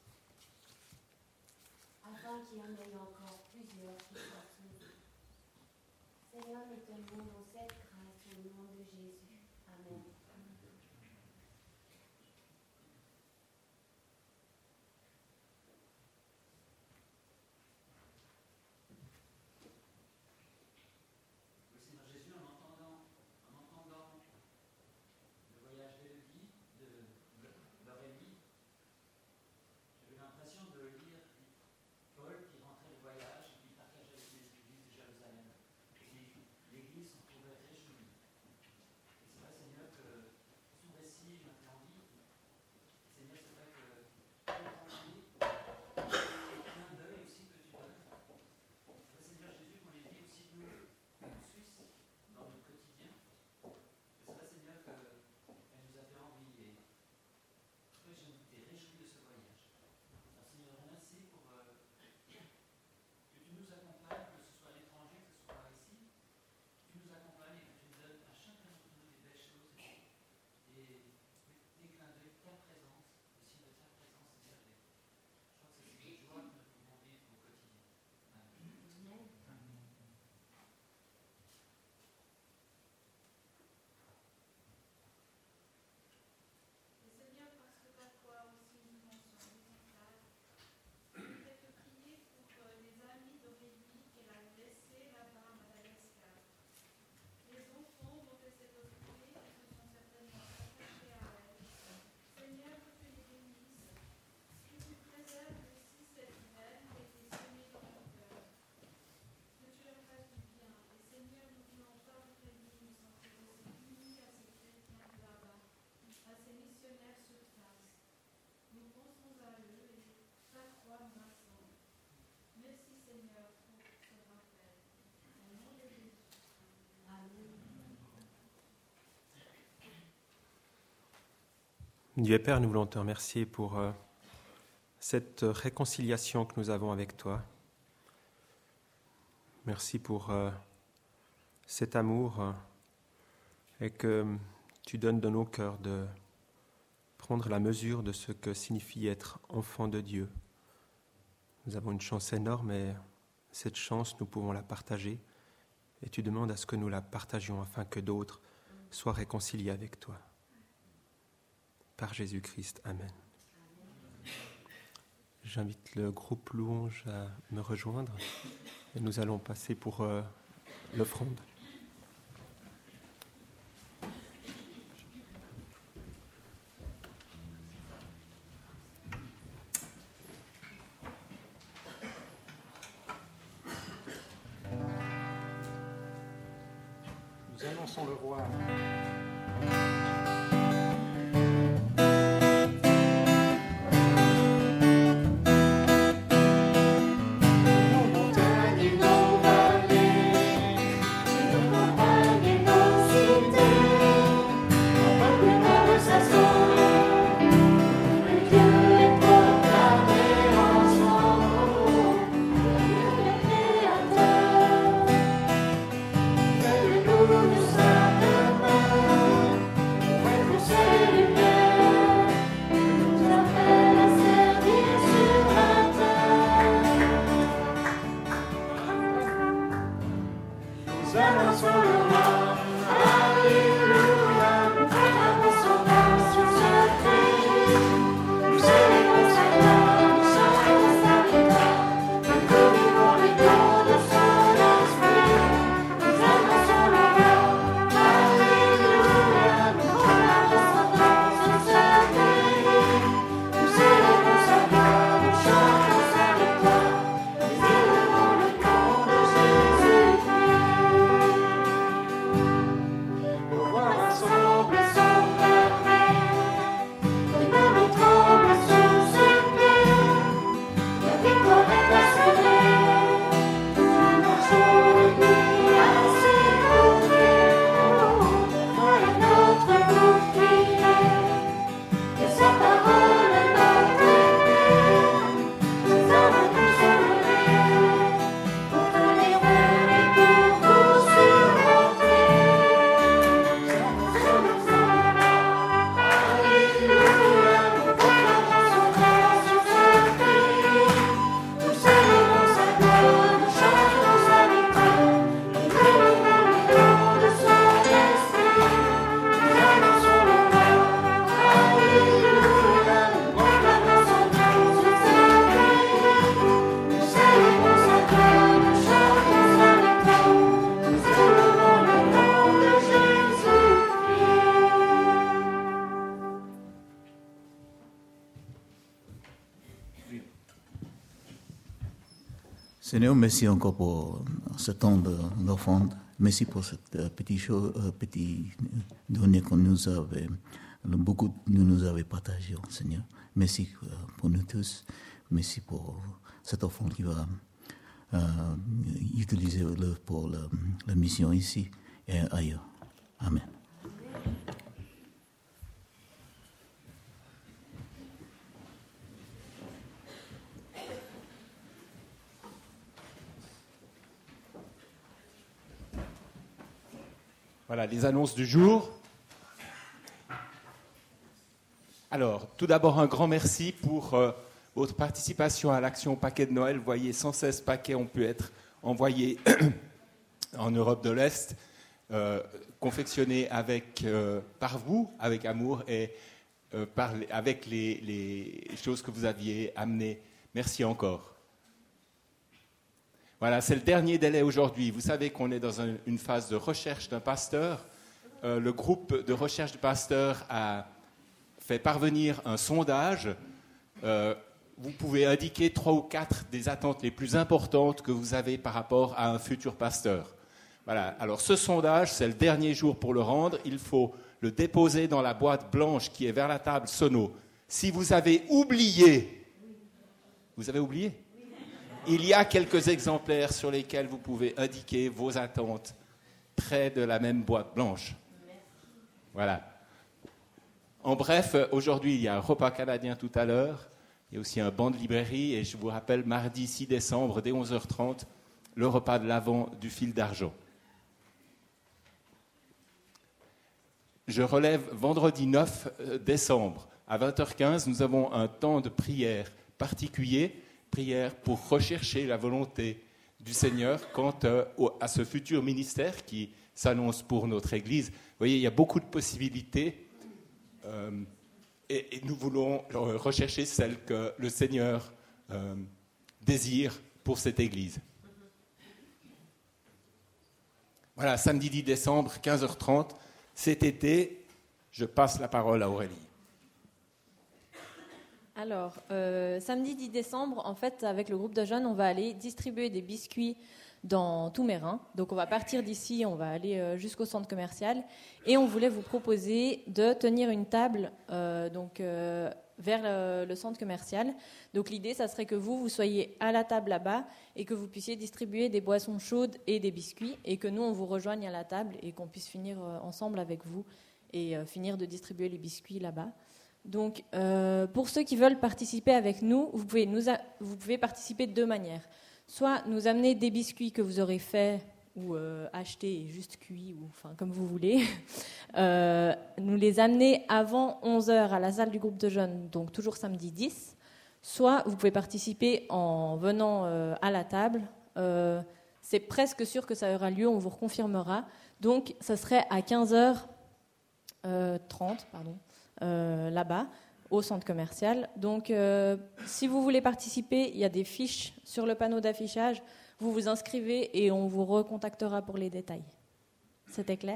afin qu'il y en ait encore plusieurs qui soient sauvés. Seigneur, nous te demandons cette grâce au nom de Jésus. Amen. Oui, Seigneur Jésus, en entendant, en entendant le voyage d'Élodie, de d'Aurélie, j'avais l'impression de lire Paul qui rentrait du voyage et qui partageait avec les églises de Jérusalem. Et l'église s'en trouvait réjouie. Et c'est vrai, Seigneur, que son récit m'a fait envie. Seigneur, c'est vrai que Paul envie, c'est plein d'œil aussi que tu donnes. C'est vrai, Seigneur Jésus, qu'on les vit aussi nous, en Suisse, dans notre quotidien. Et c'est vrai, Seigneur, qu'elle nous a fait envie. Et après, j'ai été réjoui de ce voyage. Alors, Seigneur, merci pour euh, que tu nous accompagnes, que ce soit à l'étranger, que ce soit ici. Que tu nous accompagnes et que tu nous donnes à chacun d'entre nous des belles choses et des, des clins d'œil, ta présence, aussi de ta présence, Seigneur. Et je crois que c'est une joie que nous pouvons vivre au quotidien. Amen. Et Seigneur, parce que parfois aussi nous pensons horizontales, je voudrais te prier pour euh, les amis d'Aurélie qu'elle a laissés là-bas à Madagascar. Les enfants dont elle s'est occupée et se sont certainement attachés à elle. Seigneur, que tu les bénisses, que tu préserves aussi cette graine qui a été semée dans mon cœur. Que tu leur fasses du bien. Et Seigneur, nous ne voulons pas Aurélie nous sentir aussi unis à ces chrétiens de là-bas, à ces missionnaires sur place. Nous pensons à eux et ta croix nous rassemble. Merci Seigneur pour ce rappel. Au nom de Jésus. Amen. Dieu et Père, nous voulons te remercier pour euh, cette réconciliation que nous avons avec toi. Merci pour euh, cet amour euh, et que tu donnes dans nos cœurs de prendre la mesure de ce que signifie être enfant de Dieu. Nous avons une chance énorme et cette chance, nous pouvons la partager et tu demandes à ce que nous la partagions afin que d'autres soient réconciliés avec toi. Par Jésus-Christ. Amen. J'invite le groupe Louange à me rejoindre et nous allons passer pour euh, l'offrande. Nous annonçons le roi. Nous Seigneur, merci encore pour ce temps de- d'offrande. Merci pour cette euh, petite chose, euh, petite donnée que nous avait, beaucoup nous nous avez partagé, Seigneur. Merci euh, pour nous tous. Merci pour cette offrande qui va euh, utiliser le- pour la, la mission ici et ailleurs. Amen. Voilà les annonces du jour. Alors, tout d'abord, un grand merci pour euh, votre participation à l'action Paquet de Noël. Vous voyez, cent seize paquets ont pu être envoyés en Europe de l'Est, euh, confectionnés avec, euh, par vous, avec amour, et euh, par, les- avec les, les choses que vous aviez amenées. Merci encore. Voilà, c'est le dernier délai aujourd'hui. Vous savez qu'on est dans un- une phase de recherche d'un pasteur. Euh, le groupe de recherche du pasteur a fait parvenir un sondage. Euh, vous pouvez indiquer trois ou quatre des attentes les plus importantes que vous avez par rapport à un futur pasteur. Voilà. Alors ce sondage, c'est le dernier jour pour le rendre. Il faut le déposer dans la boîte blanche qui est vers la table sono. Si vous avez oublié, vous avez oublié ? Il y a quelques exemplaires sur lesquels vous pouvez indiquer vos attentes près de la même boîte blanche. Voilà. En bref, aujourd'hui, il y a un repas canadien tout à l'heure. Il y a aussi un banc de librairie. Et je vous rappelle, mardi six décembre, dès onze heures trente, le repas de l'Avent du fil d'argent. Je relève vendredi neuf décembre, à vingt heures quinze, nous avons un temps de prière particulier. Prière pour rechercher la volonté du Seigneur quant euh, au- à ce futur ministère qui s'annonce pour notre Église. Vous voyez, il y a beaucoup de possibilités euh, et, et nous voulons euh, rechercher celle que le Seigneur euh, désire pour cette Église. Voilà, samedi dix décembre, quinze heures trente, cet été, je passe la parole à Aurélie. Alors, euh, samedi dix décembre, en fait, avec le groupe de jeunes, on va aller distribuer des biscuits dans tout Mérin. Donc, on va partir d'ici, on va aller euh, jusqu'au centre commercial. Et on voulait vous proposer de tenir une table euh, donc, euh, vers le, le centre commercial. Donc, l'idée, ça serait que vous, vous soyez à la table là-bas et que vous puissiez distribuer des boissons chaudes et des biscuits et que nous, on vous rejoigne à la table et qu'on puisse finir euh, ensemble avec vous et euh, finir de distribuer les biscuits là-bas. Donc, euh, pour ceux qui veulent participer avec nous, vous pouvez, nous a- vous pouvez participer de deux manières. Soit nous amener des biscuits que vous aurez faits ou euh, achetés et juste cuits, ou enfin comme vous voulez. Euh, nous les amener avant onze heures à la salle du groupe de jeunes, donc toujours samedi dix. Soit vous pouvez participer en venant euh, à la table. Euh, c'est presque sûr que ça aura lieu, on vous reconfirmera. Donc, ça serait à quinze heures trente, pardon. Euh, là-bas, au centre commercial. Donc, euh, si vous voulez participer, il y a des fiches sur le panneau d'affichage. Vous vous inscrivez et on vous recontactera pour les détails. C'était clair ?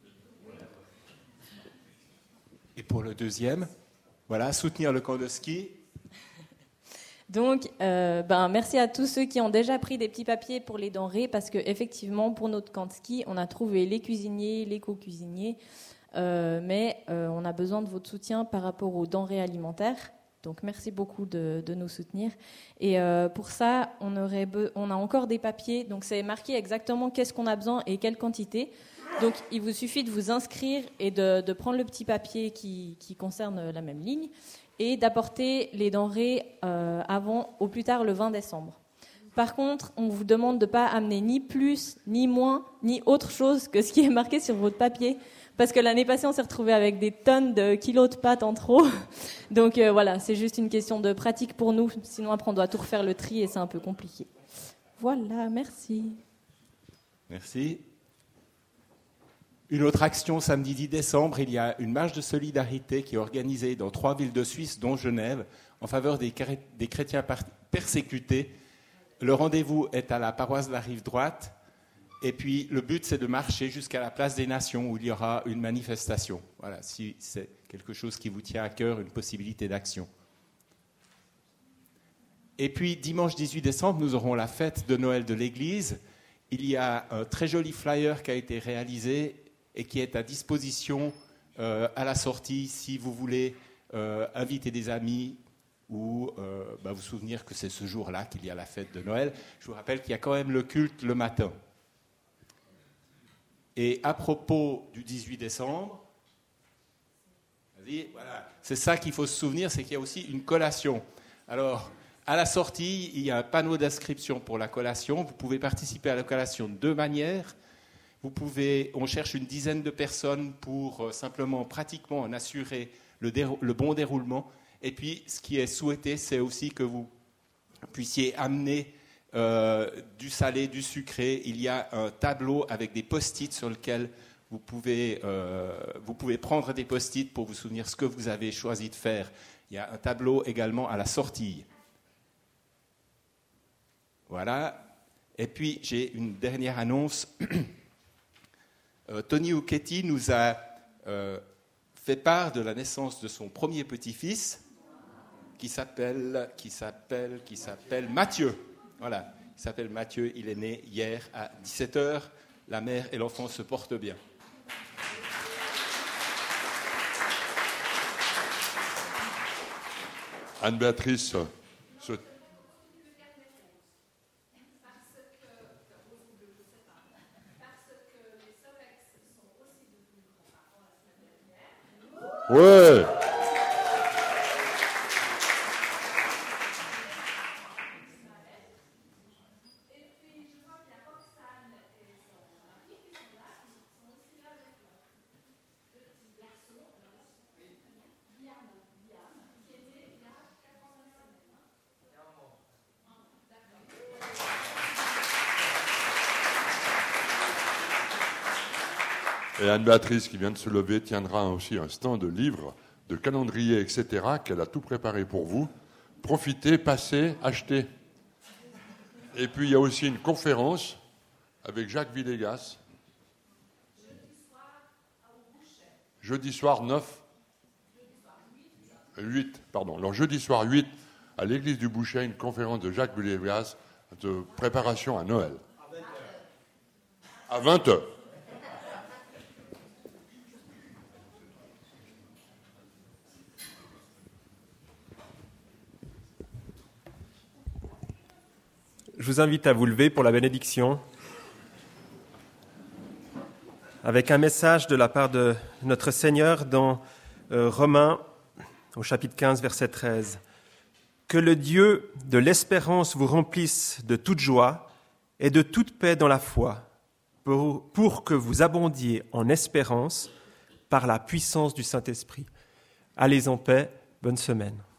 Et pour le deuxième, voilà, soutenir le camp de ski. Donc, euh, ben, merci à tous ceux qui ont déjà pris des petits papiers pour les denrées, parce qu'effectivement, pour notre camp de ski, on a trouvé les cuisiniers, les co-cuisiniers, euh, mais euh, on a besoin de votre soutien par rapport aux denrées alimentaires. Donc, merci beaucoup de, de nous soutenir. Et euh, pour ça, on, aurait be- on a encore des papiers. Donc, c'est marqué exactement qu'est-ce qu'on a besoin et quelle quantité. Donc, il vous suffit de vous inscrire et de, de prendre le petit papier qui, qui concerne la même ligne et d'apporter les denrées euh, avant, au plus tard, le vingt décembre. Par contre, on vous demande de ne pas amener ni plus, ni moins, ni autre chose que ce qui est marqué sur votre papier. Parce que l'année passée, on s'est retrouvé avec des tonnes de kilos de pâtes en trop. Donc euh, voilà, c'est juste une question de pratique pour nous. Sinon, après, on doit tout refaire le tri et c'est un peu compliqué. Voilà, merci. Merci. Une autre action, samedi dix décembre, il y a une marche de solidarité qui est organisée dans trois villes de Suisse, dont Genève, en faveur des, chré- des chrétiens par- persécutés. Le rendez-vous est à la paroisse de la Rive Droite. Et puis, le but, c'est de marcher jusqu'à la place des Nations, où il y aura une manifestation. Voilà, si c'est quelque chose qui vous tient à cœur, une possibilité d'action. Et puis, dimanche dix-huit décembre, nous aurons la fête de Noël de l'Église. Il y a un très joli flyer qui a été réalisé et qui est à disposition euh, à la sortie si vous voulez euh, inviter des amis ou euh, bah, vous souvenir que c'est ce jour-là qu'il y a la fête de Noël. Je vous rappelle qu'il y a quand même le culte le matin. Et à propos du dix-huit décembre, vas-y, voilà, c'est ça qu'il faut se souvenir, c'est qu'il y a aussi une collation. Alors, à la sortie, il y a un panneau d'inscription pour la collation. Vous pouvez participer à la collation de deux manières. Vous pouvez, on cherche une dizaine de personnes pour euh, simplement, pratiquement, en assurer le, dérou- le bon déroulement. Et puis, ce qui est souhaité, c'est aussi que vous puissiez amener euh, du salé, du sucré. Il y a un tableau avec des post-it sur lequel vous pouvez, euh, vous pouvez prendre des post-it pour vous souvenir ce que vous avez choisi de faire. Il y a un tableau également à la sortie. Voilà. Et puis, j'ai une dernière annonce. euh, Tony Uketti nous a euh, fait part de la naissance de son premier petit-fils qui s'appelle, qui s'appelle, qui s'appelle Mathieu. Voilà. Il s'appelle Mathieu. Il est né hier à dix-sept heures. La mère et l'enfant se portent bien. Anne-Béatrice, ce... Ouais. Et Anne-Béatrice, qui vient de se lever, tiendra aussi un stand de livres, de calendriers, et cetera, qu'elle a tout préparé pour vous. Profitez, passez, achetez. Et puis, il y a aussi une conférence avec Jacques Villegas. Jeudi soir neuf. huit, pardon. Alors, jeudi soir huit, à l'église du Boucher, une conférence de Jacques Villegas de préparation à Noël. À vingt heures. Je vous invite à vous lever pour la bénédiction avec un message de la part de notre Seigneur dans euh, Romains au chapitre quinze, verset treize. Que le Dieu de l'espérance vous remplisse de toute joie et de toute paix dans la foi, pour, pour que vous abondiez en espérance par la puissance du Saint-Esprit. Allez en paix, bonne semaine.